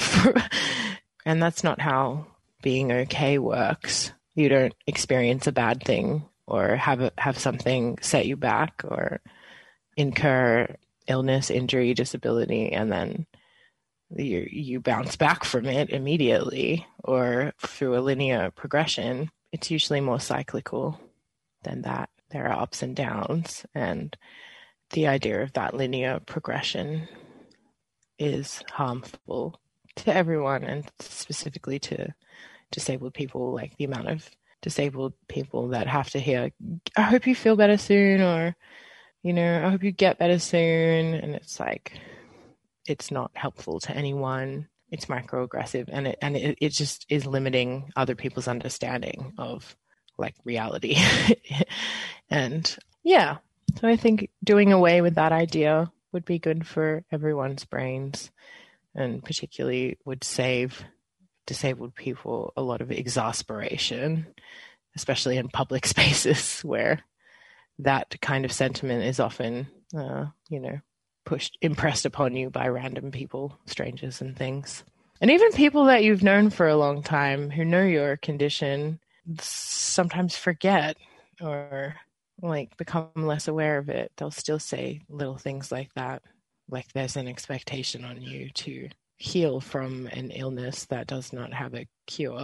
And that's not how being okay works. You don't experience a bad thing or have something set you back or incur illness, injury, disability, and then you bounce back from it immediately or through a linear progression. It's usually more cyclical than that. There are ups and downs, and the idea of that linear progression is harmful to everyone, and specifically to disabled people. Like the amount of disabled people that have to hear, I hope you feel better soon, or, you know, I hope you get better soon. And it's like, it's not helpful to anyone. It's microaggressive, and it just is limiting other people's understanding of like reality. And yeah, so I think doing away with that idea would be good for everyone's brains, and particularly would save disabled people a lot of exasperation, especially in public spaces where that kind of sentiment is often, impressed upon you by random people, strangers and things. And even people that you've known for a long time who know your condition sometimes forget or like become less aware of it. They'll still say little things like that, like there's an expectation on you to heal from an illness that does not have a cure.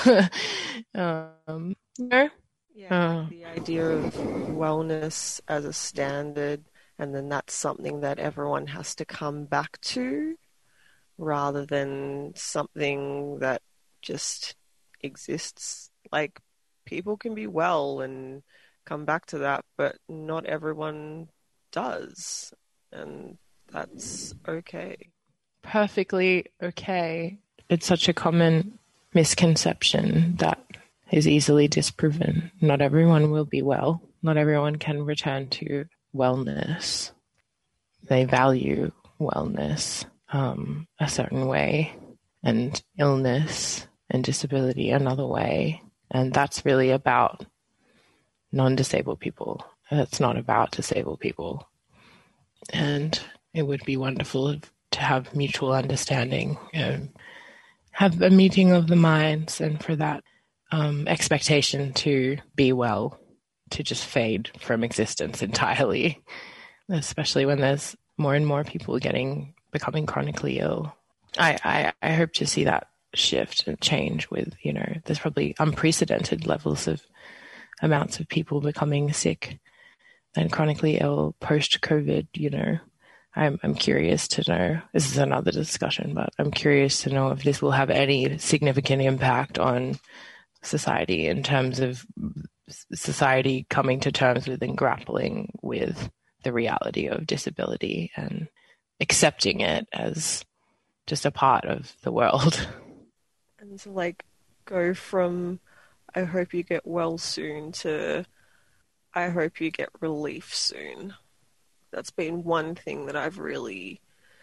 Yeah, the idea of wellness as a standard, and then that's something that everyone has to come back to, rather than something that just exists. Like, people can be well and come back to that, but not everyone does. And that's okay. Perfectly okay. It's such a common misconception that is easily disproven. Not everyone will be well. Not everyone can return to wellness. They value wellness a certain way, and illness and disability another way. And that's really about non-disabled people. It's not about disabled people. And it would be wonderful to have mutual understanding, have a meeting of the minds, and for that expectation to be well to just fade from existence entirely, especially when there's more and more people becoming chronically ill. I hope to see that shift and change with, there's probably unprecedented levels of amounts of people becoming sick and chronically ill post-COVID, I'm curious to know, this is another discussion, but I'm curious to know if this will have any significant impact on society in terms of society coming to terms with and grappling with the reality of disability and accepting it as just a part of the world. And to go from I hope you get well soon to I hope you get relief soon. That's been one thing that I've really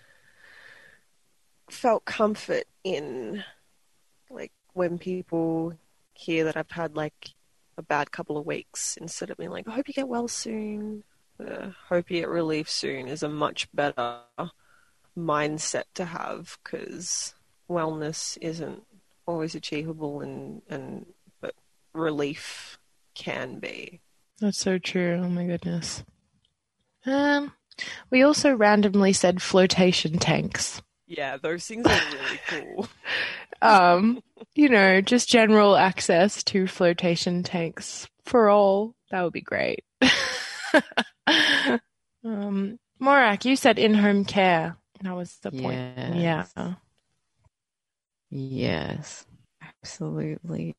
felt comfort in. When people hear that I've had a bad couple of weeks, instead of being I hope you get well soon, hope you get relief soon is a much better mindset to have, because wellness isn't always achievable, but relief can be. That's so true. Oh my goodness. We also randomly said flotation tanks. Yeah, those things are really cool. Just general access to flotation tanks for all. That would be great. Morak, you said in-home care. That was the point. Yes. Yeah. Yes, absolutely.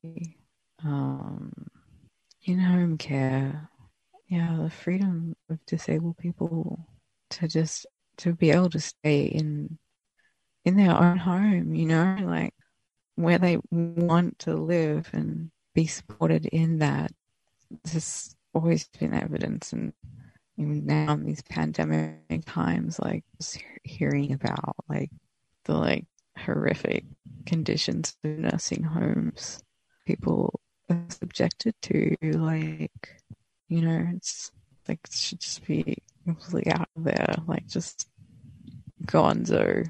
In-home care. Yeah, the freedom of disabled people to be able to stay in their own home, where they want to live and be supported in that. There's always been evidence, and even now in these pandemic times, just hearing about the horrific conditions in nursing homes people are subjected to, it's it should just be completely out of there, just gonzo.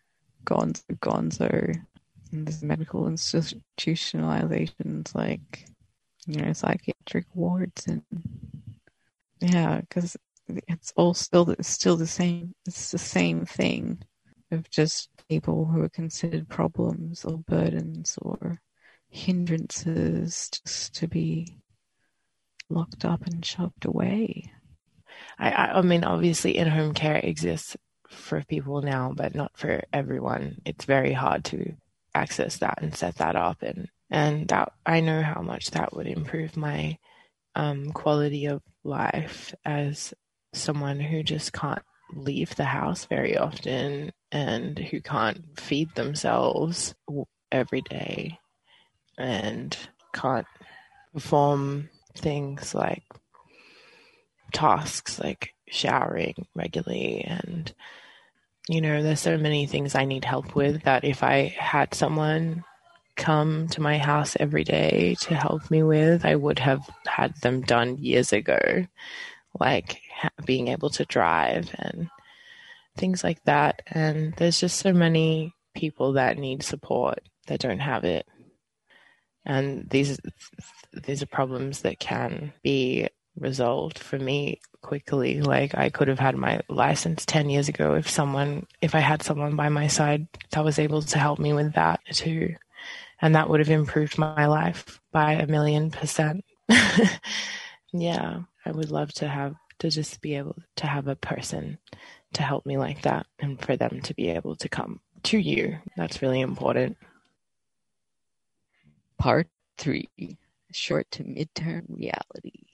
And there's medical institutionalizations, psychiatric wards, and because it's still the same. It's the same thing of just people who are considered problems or burdens or hindrances just to be locked up and shoved away. I mean, obviously in-home care exists for people now, but not for everyone. It's very hard to access that and set that up, and that I know how much that would improve my quality of life as someone who just can't leave the house very often and who can't feed themselves every day and can't perform things like tasks like showering regularly. And there's so many things I need help with that if I had someone come to my house every day to help me with, I would have had them done years ago, like being able to drive and things like that. And there's just so many people that need support that don't have it. And these are problems that can be resolved for me quickly. I could have had my license 10 years ago if I had someone by my side that was able to help me with that too. And that would have improved my life by 1,000,000%. Yeah, I would love to just be able to have a person to help me like that, and for them to be able to come to you. That's really important. Part 3, short to midterm reality.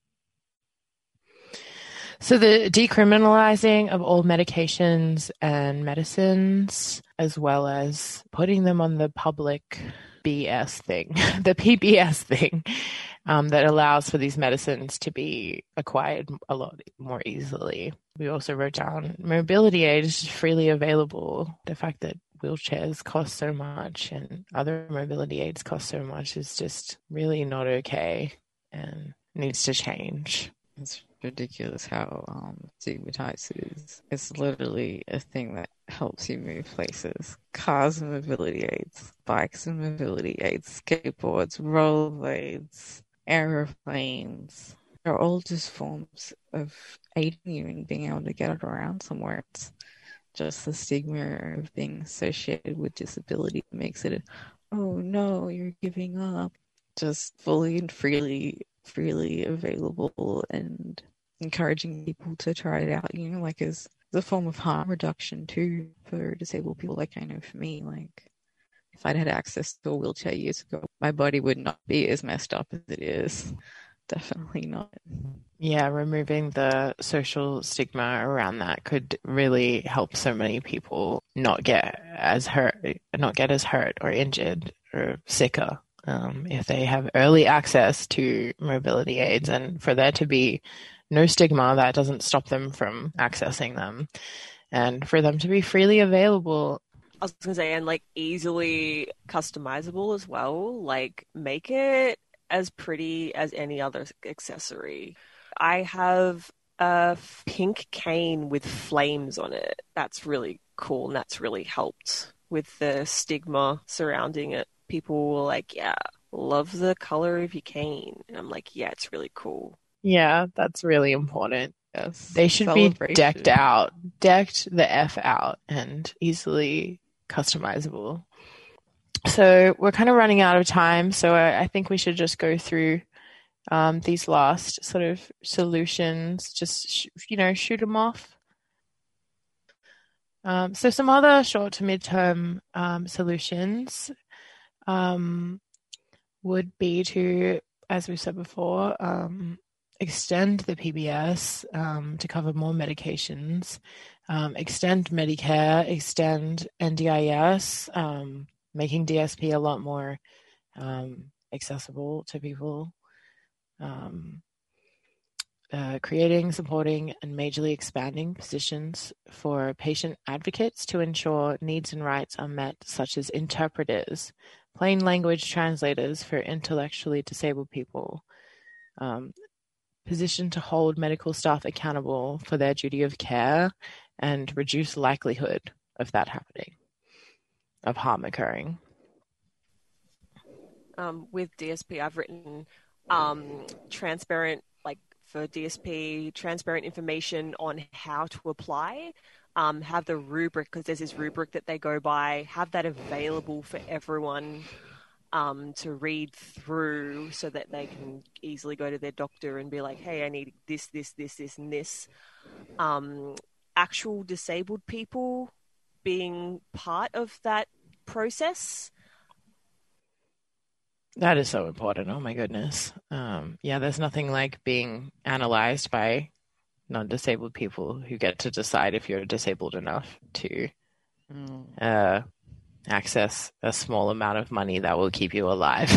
So the decriminalizing of all medications and medicines, as well as putting them on the public BS thing, the PBS thing, that allows for these medicines to be acquired a lot more easily. We also wrote down mobility aids freely available. The fact that wheelchairs cost so much and other mobility aids cost so much is just really not okay and needs to change. It's ridiculous how stigmatized it is. It's literally a thing that helps you move places. Cars and mobility aids, bikes and mobility aids, skateboards, rollerblades, aeroplanes. They're all just forms of aiding you in being able to get around somewhere. It's just the stigma of being associated with disability that makes it, oh no, you're giving up. Just fully and freely available and encouraging people to try it out, like as a form of harm reduction too for disabled people. Like, I know for me, like if I'd had access to a wheelchair years ago, my body would not be as messed up as it is. Definitely not. Yeah, removing the social stigma around that could really help so many people not get as hurt or injured or sicker. If they have early access to mobility aids, and for there to be no stigma that doesn't stop them from accessing them, and for them to be freely available. I was going to say, and like easily customizable as well, like make it as pretty as any other accessory. I have a pink cane with flames on it. That's really cool, and that's really helped with the stigma surrounding it. People were like, yeah, love the color of your cane. And I'm like, yeah, it's really cool. Yeah, that's really important. Yes. They should be decked the F out and easily customizable. So we're kind of running out of time, so I think we should just go through these last sort of solutions, just, shoot them off. So some other short to midterm solutions would be to, as we said before, extend the PBS to cover more medications, extend Medicare, extend NDIS, making DSP a lot more accessible to people, creating, supporting, and majorly expanding positions for patient advocates to ensure needs and rights are met, such as interpreters, plain language translators for intellectually disabled people, position to hold medical staff accountable for their duty of care and reduce likelihood of that happening, of harm occurring. With DSP, I've written transparent, like for DSP, transparent information on how to apply. Have the rubric, because there's this rubric that they go by, have that available for everyone to read through so that they can easily go to their doctor and be like, hey, I need this, and this. Actual disabled people being part of that process. That is so important. Oh my goodness. Yeah, there's nothing like being analyzed by non-disabled people who get to decide if you're disabled enough to access a small amount of money that will keep you alive.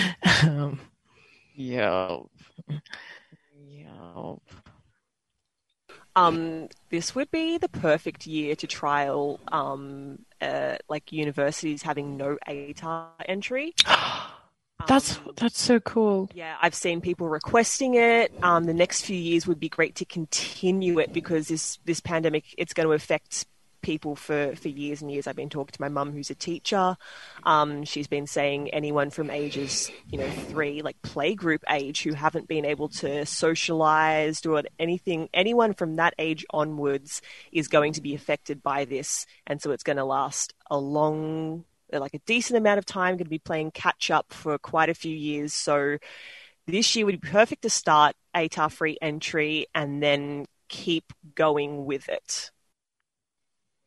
This would be the perfect year to trial like universities having no ATAR entry. That's so cool. Yeah, I've seen people requesting it. The next few years would be great to continue it, because this pandemic, it's going to affect people for years and years. I've been talking to my mum, who's a teacher. She's been saying anyone from ages 3, like playgroup age, who haven't been able to socialize or anything, anyone from that age onwards is going to be affected by this, and so it's going to last a decent amount of time, going to be playing catch up for quite a few years. So this year would be perfect to start ATAR-free entry and then keep going with it.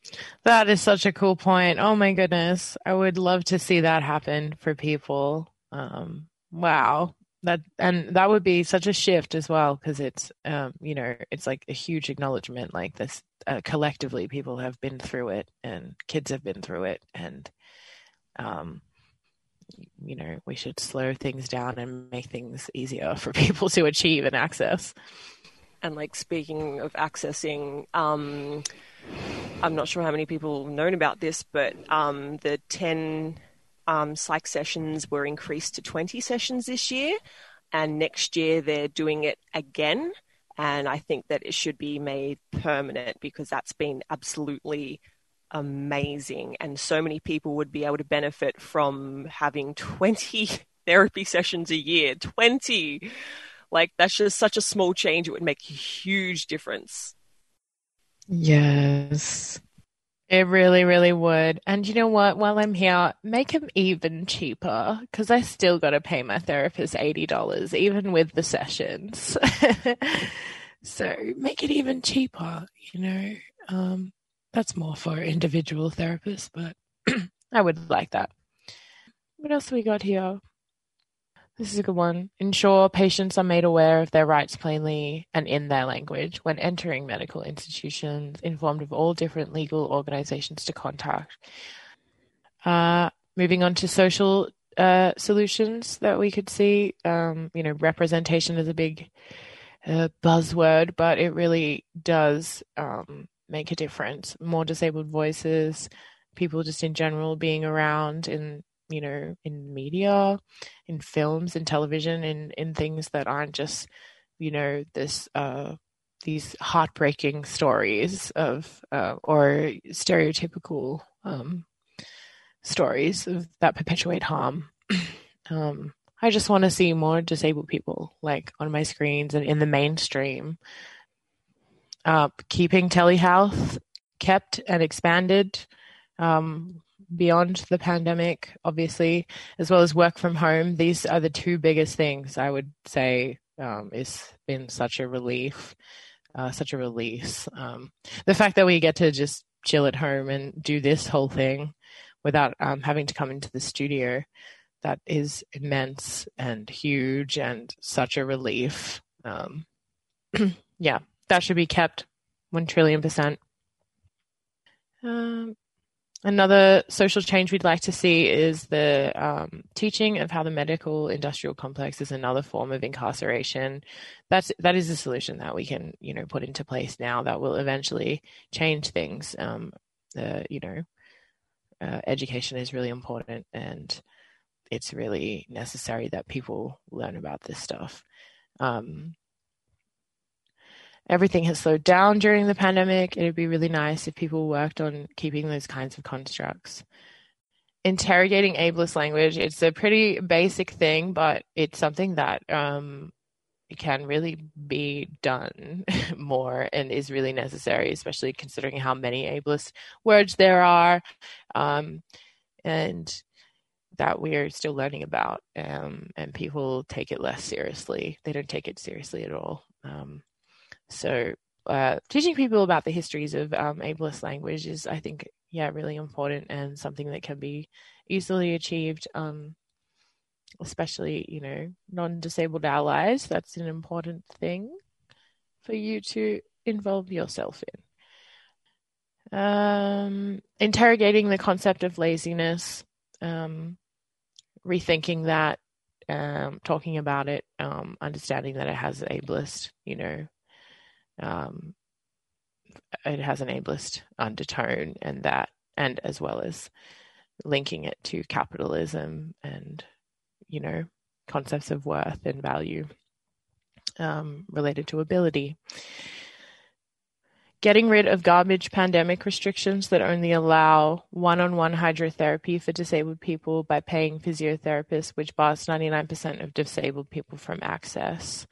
That is such a cool point. Oh my goodness. I would love to see that happen for people. Wow. That would be such a shift as well, because it's it's like a huge acknowledgement, like this collectively people have been through it and kids have been through it, and we should slow things down and make things easier for people to achieve and access. And like, speaking of accessing, I'm not sure how many people have known about this, but the 10 psych sessions were increased to 20 sessions this year, and next year they're doing it again. And I think that it should be made permanent, because that's been absolutely amazing. And so many people would be able to benefit from having 20 therapy sessions a year. 20! Like, that's just such a small change. It would make a huge difference. Yes. It really, really would. And you know what? While I'm here, make them even cheaper, because I still got to pay my therapist $80, even with the sessions. So make it even cheaper, That's more for individual therapists, but I would like that. What else have we got here? This is a good one. Ensure patients are made aware of their rights plainly and in their language when entering medical institutions, informed of all different legal organizations to contact. Moving on to social solutions that we could see. Representation is a big buzzword, but it really does make a difference. More disabled voices, people just in general being around in media, in films, in television, in things that aren't just, these heartbreaking stories of, or stereotypical stories that perpetuate harm. I just want to see more disabled people, like, on my screens and in the mainstream. Keeping telehealth kept and expanded, beyond the pandemic, obviously, as well as work from home. These are the two biggest things I would say. It's been such a relief, such a release. The fact that we get to just chill at home and do this whole thing without having to come into the studio, that is immense and huge and such a relief. Yeah, that should be kept 1 trillion%. Another social change we'd like to see is the teaching of how the medical industrial complex is another form of incarceration. That is a solution that we can, put into place now that will eventually change things. Education is really important, and it's really necessary that people learn about this stuff. Everything has slowed down during the pandemic. It'd be really nice if people worked on keeping those kinds of constructs. Interrogating ableist language, it's a pretty basic thing, but it's something that can really be done more and is really necessary, especially considering how many ableist words there are, and that we're still learning about, and people take it less seriously. They don't take it seriously at all. So teaching people about the histories of ableist language is, I think, really important, and something that can be easily achieved, especially, non-disabled allies. That's an important thing for you to involve yourself in. Interrogating the concept of laziness, rethinking that, talking about it, understanding that it has ableist, it has an ableist undertone, and as well as linking it to capitalism and, concepts of worth and value related to ability. Getting rid of garbage pandemic restrictions that only allow one-on-one hydrotherapy for disabled people by paying physiotherapists, which bars 99% of disabled people from access.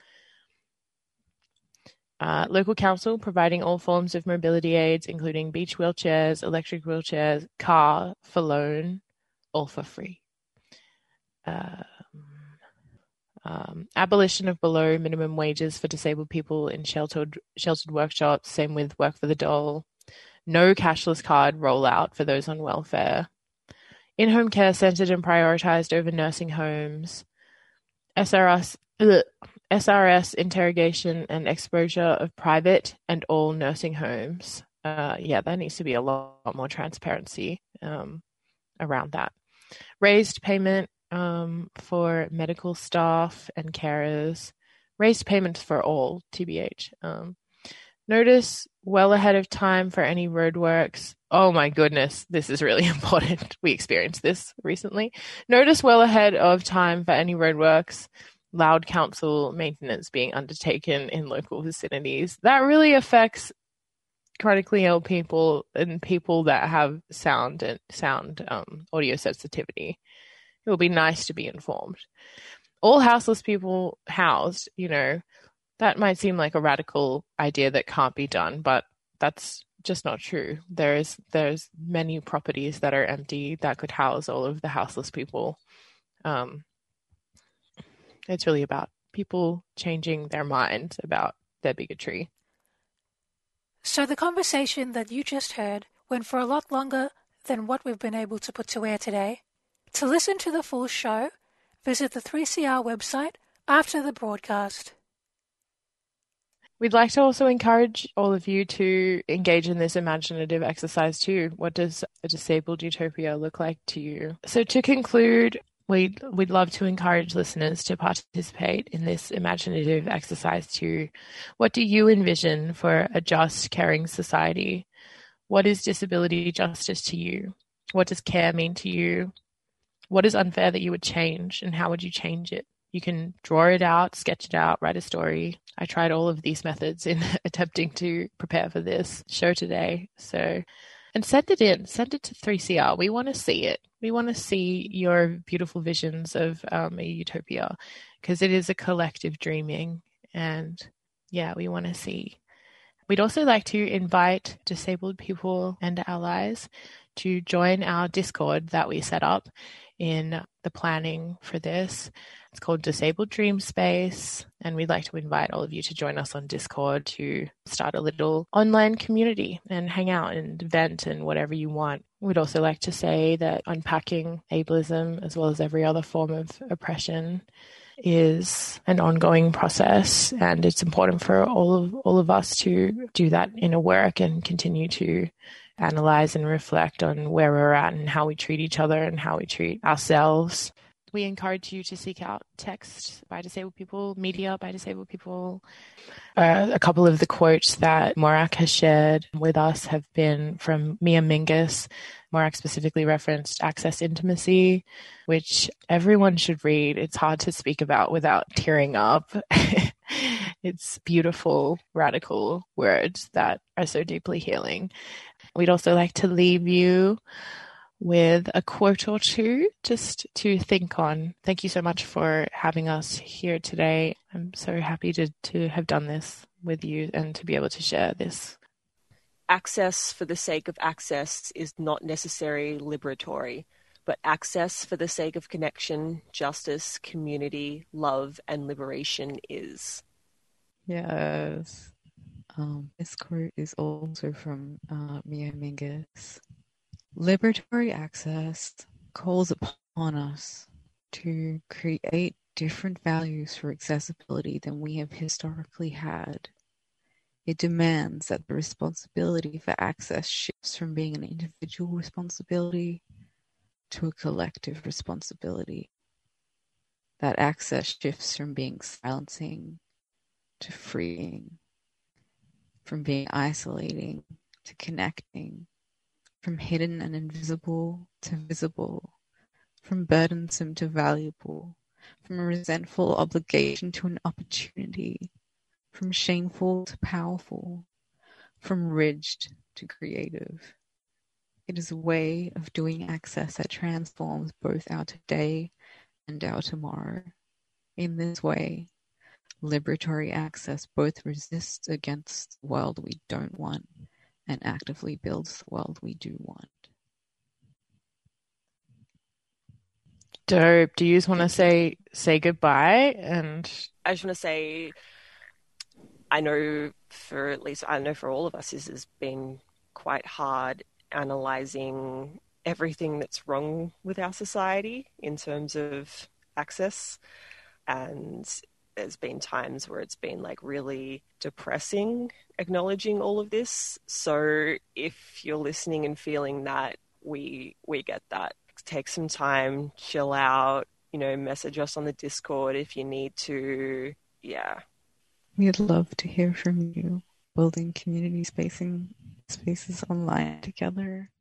Local council providing all forms of mobility aids, including beach wheelchairs, electric wheelchairs, car for loan, all for free. Abolition of below minimum wages for disabled people in sheltered workshops, same with Work for the Dole. No cashless card rollout for those on welfare. in-home care centered and prioritized over nursing homes, SRS interrogation and exposure of private and all nursing homes. There needs to be a lot more transparency around that. Raised payment for medical staff and carers. Raised payments for all, TBH. Notice well ahead of time for any roadworks. Oh my goodness, this is really important. We experienced this recently. Notice well ahead of time for any roadworks, loud council maintenance being undertaken in local vicinities. That really affects chronically ill people and people that have sound audio sensitivity. It will be nice to be informed. All houseless people housed, that might seem like a radical idea that can't be done, but that's just not true. There's many properties that are empty that could house all of the houseless people. It's really about people changing their minds about their bigotry. So the conversation that you just heard went for a lot longer than what we've been able to put to air today. To listen to the full show, visit the 3CR website after the broadcast. We'd like to also encourage all of you to engage in this imaginative exercise too. What does a disabled utopia look like to you? So to conclude, we'd love to encourage listeners to participate in this imaginative exercise too. What do you envision for a just, caring society? What is disability justice to you? What does care mean to you? What is unfair that you would change, and how would you change it? You can draw it out, sketch it out, write a story. I tried all of these methods in attempting to prepare for this show today. And send it in. Send it to 3CR. We want to see it. We want to see your beautiful visions of a utopia, because it is a collective dreaming. And we want to see. We'd also like to invite disabled people and allies to join our Discord that we set up in the planning for this. It's called Disabled Dream Space, and we'd like to invite all of you to join us on Discord to start a little online community and hang out and vent and whatever you want. We'd also like to say that unpacking ableism, as well as every other form of oppression, is an ongoing process, and it's important for all of us to do that inner work and continue to analyze and reflect on where we're at and how we treat each other and how we treat ourselves. We encourage you to seek out text by disabled people, media by disabled people. A couple of the quotes that Morak has shared with us have been from Mia Mingus. Morak specifically referenced Access Intimacy, which everyone should read. It's hard to speak about without tearing up. It's beautiful, radical words that are so deeply healing. We'd also like to leave you with a quote or two just to think on. Thank you so much for having us here today. I'm so happy to have done this with you and to be able to share this. Access for the sake of access is not necessarily liberatory, but access for the sake of connection, justice, community, love, and liberation is. Yes. This quote is also from Mia Mingus. Liberatory access calls upon us to create different values for accessibility than we have historically had. It demands that the responsibility for access shifts from being an individual responsibility to a collective responsibility. That access shifts from being silencing to freeing, from being isolating to connecting, from hidden and invisible to visible, from burdensome to valuable, from a resentful obligation to an opportunity, from shameful to powerful, from rigid to creative. It is a way of doing access that transforms both our today and our tomorrow. In this way, liberatory access both resists against the world we don't want and actively builds the world we do want. Dope. Do you just want to say goodbye? And I just want to say, I know for all of us, this has been quite hard analyzing everything that's wrong with our society in terms of access. And there's been times where it's been like really depressing acknowledging all of this. So if you're listening and feeling that, we get that. Take some time, chill out, message us on the Discord if you need to. Yeah. We'd love to hear from you. Building community spaces online together.